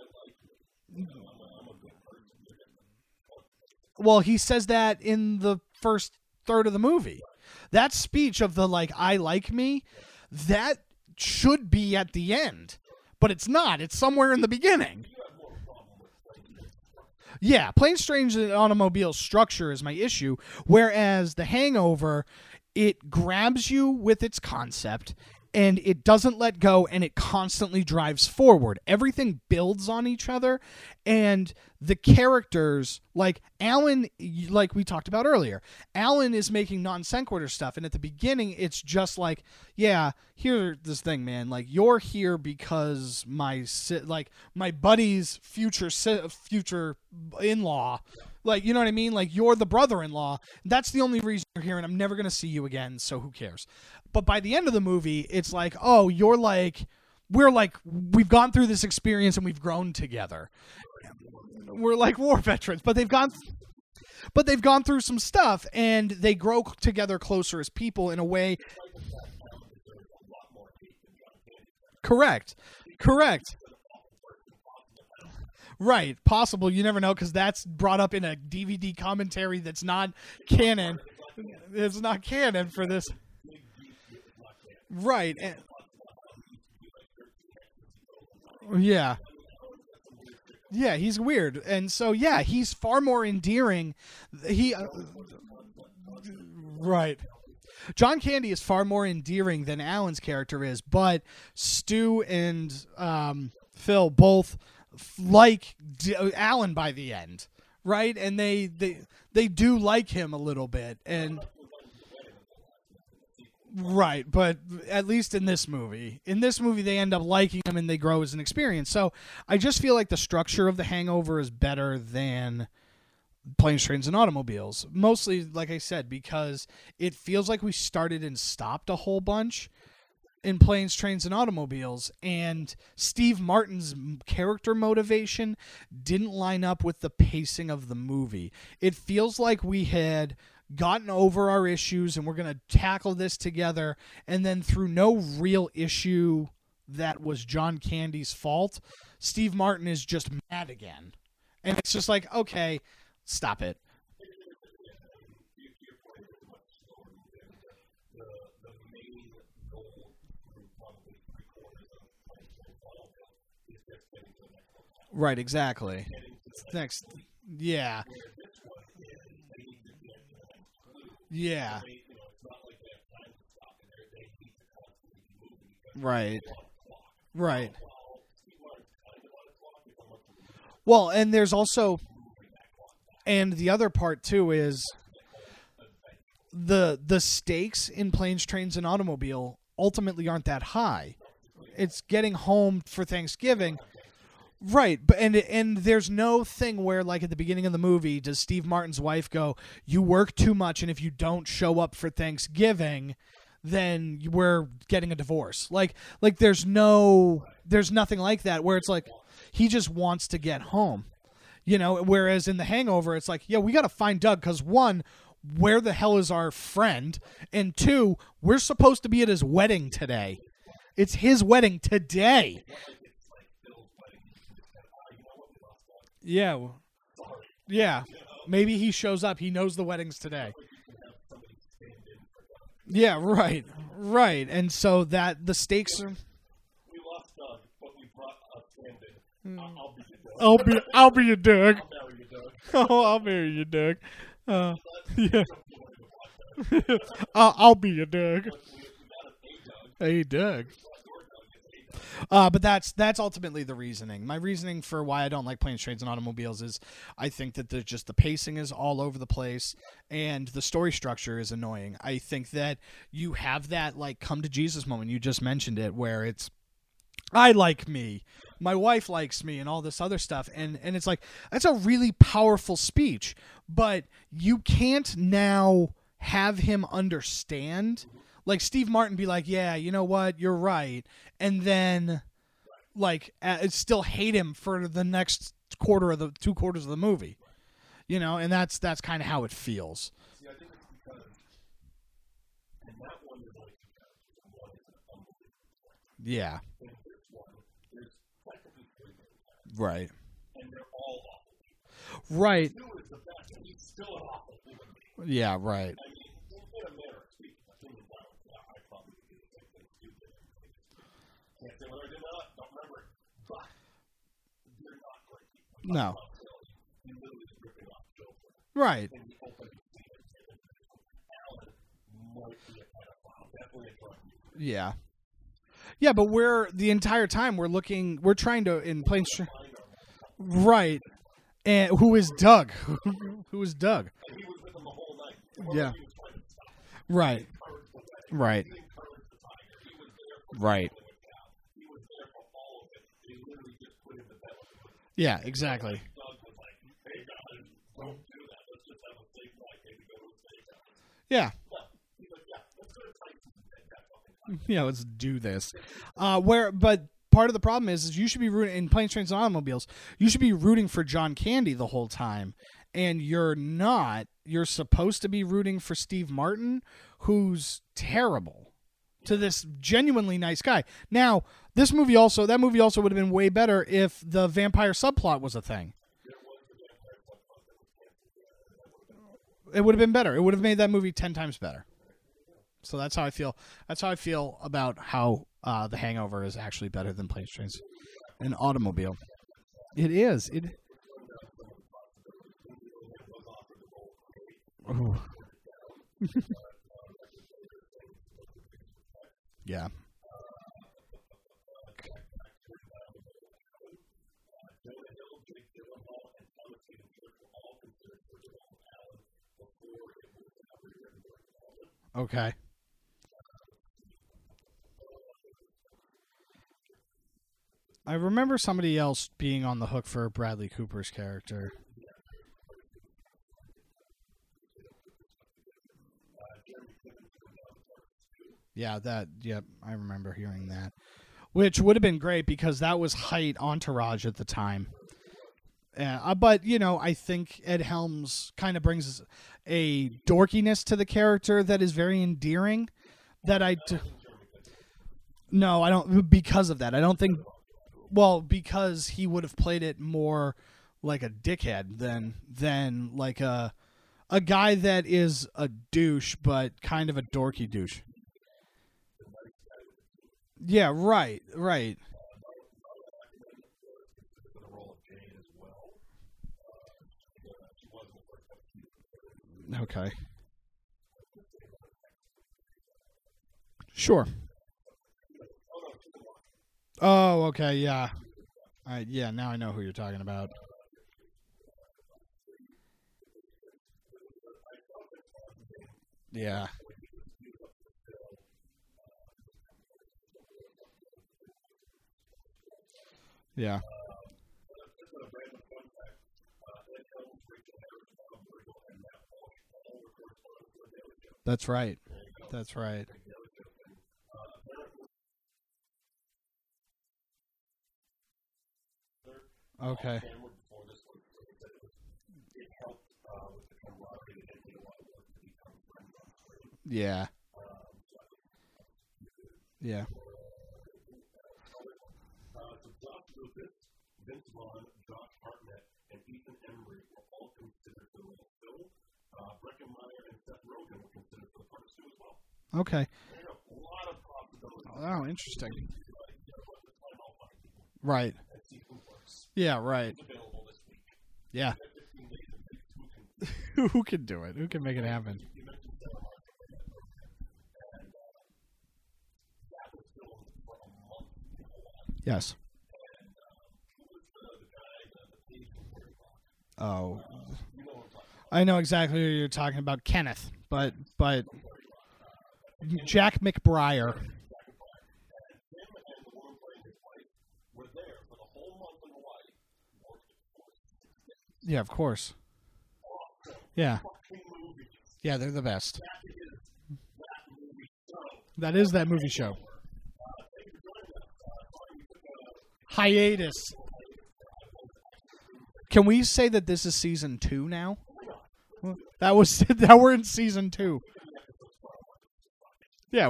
Well, he says that in the first third of the movie. That speech of the, like, I like me, that should be at the end. But it's not. It's somewhere in the beginning. Yeah, Planes, Trains, and Automobiles structure is my issue, whereas The Hangover, it grabs you with its concept, and it doesn't let go, and it constantly drives forward. Everything builds on each other, and the characters, like Alan, like we talked about earlier, Alan is making non-sequitur stuff, and at the beginning, it's just like, yeah, here's this thing, man, like, you're here because my buddy's future in-law, like, you know what I mean? Like, you're the brother-in-law. That's the only reason you're here, and I'm never going to see you again, so who cares? But by the end of the movie, it's like, oh, you're like, we've gone through this experience and we've grown together. We're like war veterans, but they've gone through some stuff, and they grow together closer as people in a way. Correct. Right, possible. You never know, because that's brought up in a DVD commentary that's not canon. It's not canon for this. Right. Yeah. Yeah, he's weird. And so, yeah, he's far more endearing. Right. John Candy is far more endearing than Alan's character is, but Stu and Phil both like Alan by the end, right? And they do like him a little bit, and right, but at least in this movie they end up liking him and they grow as an experience. So I just feel like the structure of The Hangover is better than Planes, Trains, and Automobiles, mostly, like I said, because it feels like we started and stopped a whole bunch in Planes, Trains, and Automobiles, and Steve Martin's character motivation didn't line up with the pacing of the movie. It feels like we had gotten over our issues and we're going to tackle this together, and then through no real issue that was John Candy's fault, Steve Martin is just mad again. And it's just like, okay, stop it. Right, exactly. Next. Yeah. Yeah. Right. Right. Well, and there's also, and the other part too is the stakes in Planes, Trains, and Automobile ultimately aren't that high. It's getting home for Thanksgiving. Right, but and there's no thing where, like, at the beginning of the movie, does Steve Martin's wife go, "You work too much, and if you don't show up for Thanksgiving, then we're getting a divorce." Like there's nothing like that where it's like he just wants to get home, you know. Whereas in The Hangover, it's like, yeah, we got to find Doug because, one, where the hell is our friend, and two, we're supposed to be at his wedding today. It's his wedding today. Yeah. Yeah. Maybe he shows up. He knows the wedding's today. Yeah, right, right. And so that the stakes are. We lost Doug, but we brought Brandon. I'll be your Doug. I'll be your Doug. I'll marry your Doug. Oh, I'll marry your Doug. Yeah. I'll be your Doug. Hey, Doug. But that's ultimately the reasoning. My reasoning for why I don't like Planes, Trains, and Automobiles is I think that the pacing is all over the place and the story structure is annoying. I think that you have that like come to Jesus moment. You just mentioned it where it's I like me, my wife likes me, and all this other stuff. And it's like that's a really powerful speech, but you can't now have him understand. Like Steve Martin be like, yeah, you know what, you're right, and then like still hate him for the next quarter of the 2 quarters of the movie, you know, and that's kind of how it feels. See, I think it's because, and that one is like one is an unbelievable. Yeah. In this one, there's technically 3 main characters, Right. and they're all awful. Right. 2 is the best, and he's still an awful human being. Yeah. Right. I mean, in a manner of speaking, opinion down, I probably would do the same thing Stu did. Can't say whether I did or not, don't remember it, but they're not great people. No. He literally is ripping off Joker. Right. In the opening scene, Alan might be a pedophile, definitely a drug user. Yeah. Yeah, but the entire time we're trying to in plain right. And who is Doug? Who is Doug? And he was with him the whole night. Yeah. He was trying to stop him. Right. He encouraged the wedding. Right. He encouraged the tiger. He was there for Right. He was there for all of it. He literally just put him to bed with him. Yeah, exactly. Doug was like, hey guys, don't do that. Let's just have a safe night. Maybe go to a steakhouse. Yeah. Well, he's like, yeah, let's go to Tyson's and take that fucking time. Yeah, let's do this. But part of the problem is you should be rooting in Planes, Trains, and Automobiles. You should be rooting for John Candy the whole time, and you're not. You're supposed to be rooting for Steve Martin, who's terrible to this genuinely nice guy. Now, that movie also would have been way better if the vampire subplot was a thing. It would have been better. It would have made that movie 10 times better. So that's how I feel. That's how I feel about how The Hangover is actually better than Planes, Trains, and Automobile. It is. Ooh. Yeah. Okay. I remember somebody else being on the hook for Bradley Cooper's character. Yeah, I remember hearing that. Which would have been great because that was height Entourage at the time. But, I think Ed Helms kind of brings a dorkiness to the character that is very endearing. No, I don't, because of that. I don't think, because he would have played it more like a dickhead than like a guy that is a douche, but kind of a dorky douche. Yeah, right. Okay. Sure. Oh, okay, yeah. Yeah, now I know who you're talking about. Yeah. Yeah. That's right. That's right. Okay. Yeah. Yeah. Vince Vaughn, Josh Hartnett, and Ethan Embry were all considered for the role of Phil. Breckenmeyer and Seth Rogen were considered for the part of Stu as well. Okay. There's a lot of possibilities. Oh, interesting. Like, what the timeout might be Right. and see who works. Yeah, right. It's available this week. Yeah. 15 days and who can Who can do it? Who can make it happen? you mentioned Sarah Martin and that was filmed for a month in Hawaii. Yes. And who was the guy, the page from 30 Rock? Oh, You know what I'm talking about. I know exactly who you're talking about, Kenneth. But Jack McBriar. Him and the woman playing his wife were there for the whole month in Hawaii. Worked for 6 days. Yeah, of course. Yeah. Fucking movies. Yeah, they're the best. That is that movie show. That is that movie show. Thank you for joining us. Sorry we took a Hiatus. Can we say that this is season 2 now? That was now we're in season 2. Yeah,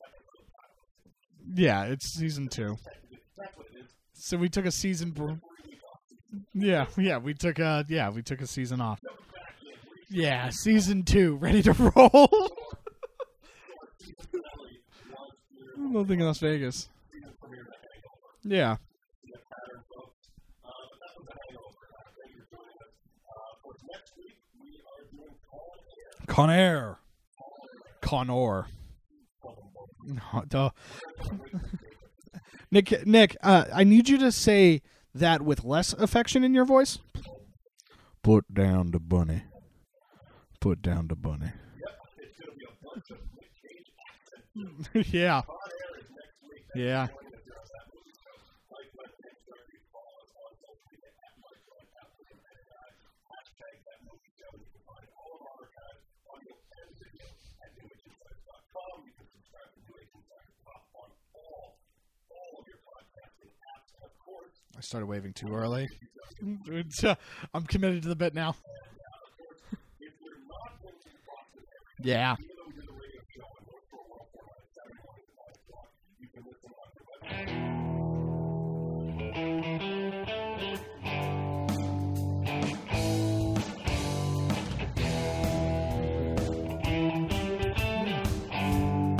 yeah, it's season 2. So we took a season. Yeah, we took a season off. Yeah, season 2, ready to roll. Nothing in Las Vegas. Yeah. Conair. Connor. No, duh. Nick, I need you to say that with less affection in your voice. Put down the bunny. Put down the bunny. Yeah. Yeah. I started waving too early. I'm committed to the bit now. Yeah.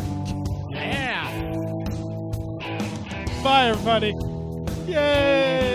Yeah. Bye, everybody. Yay!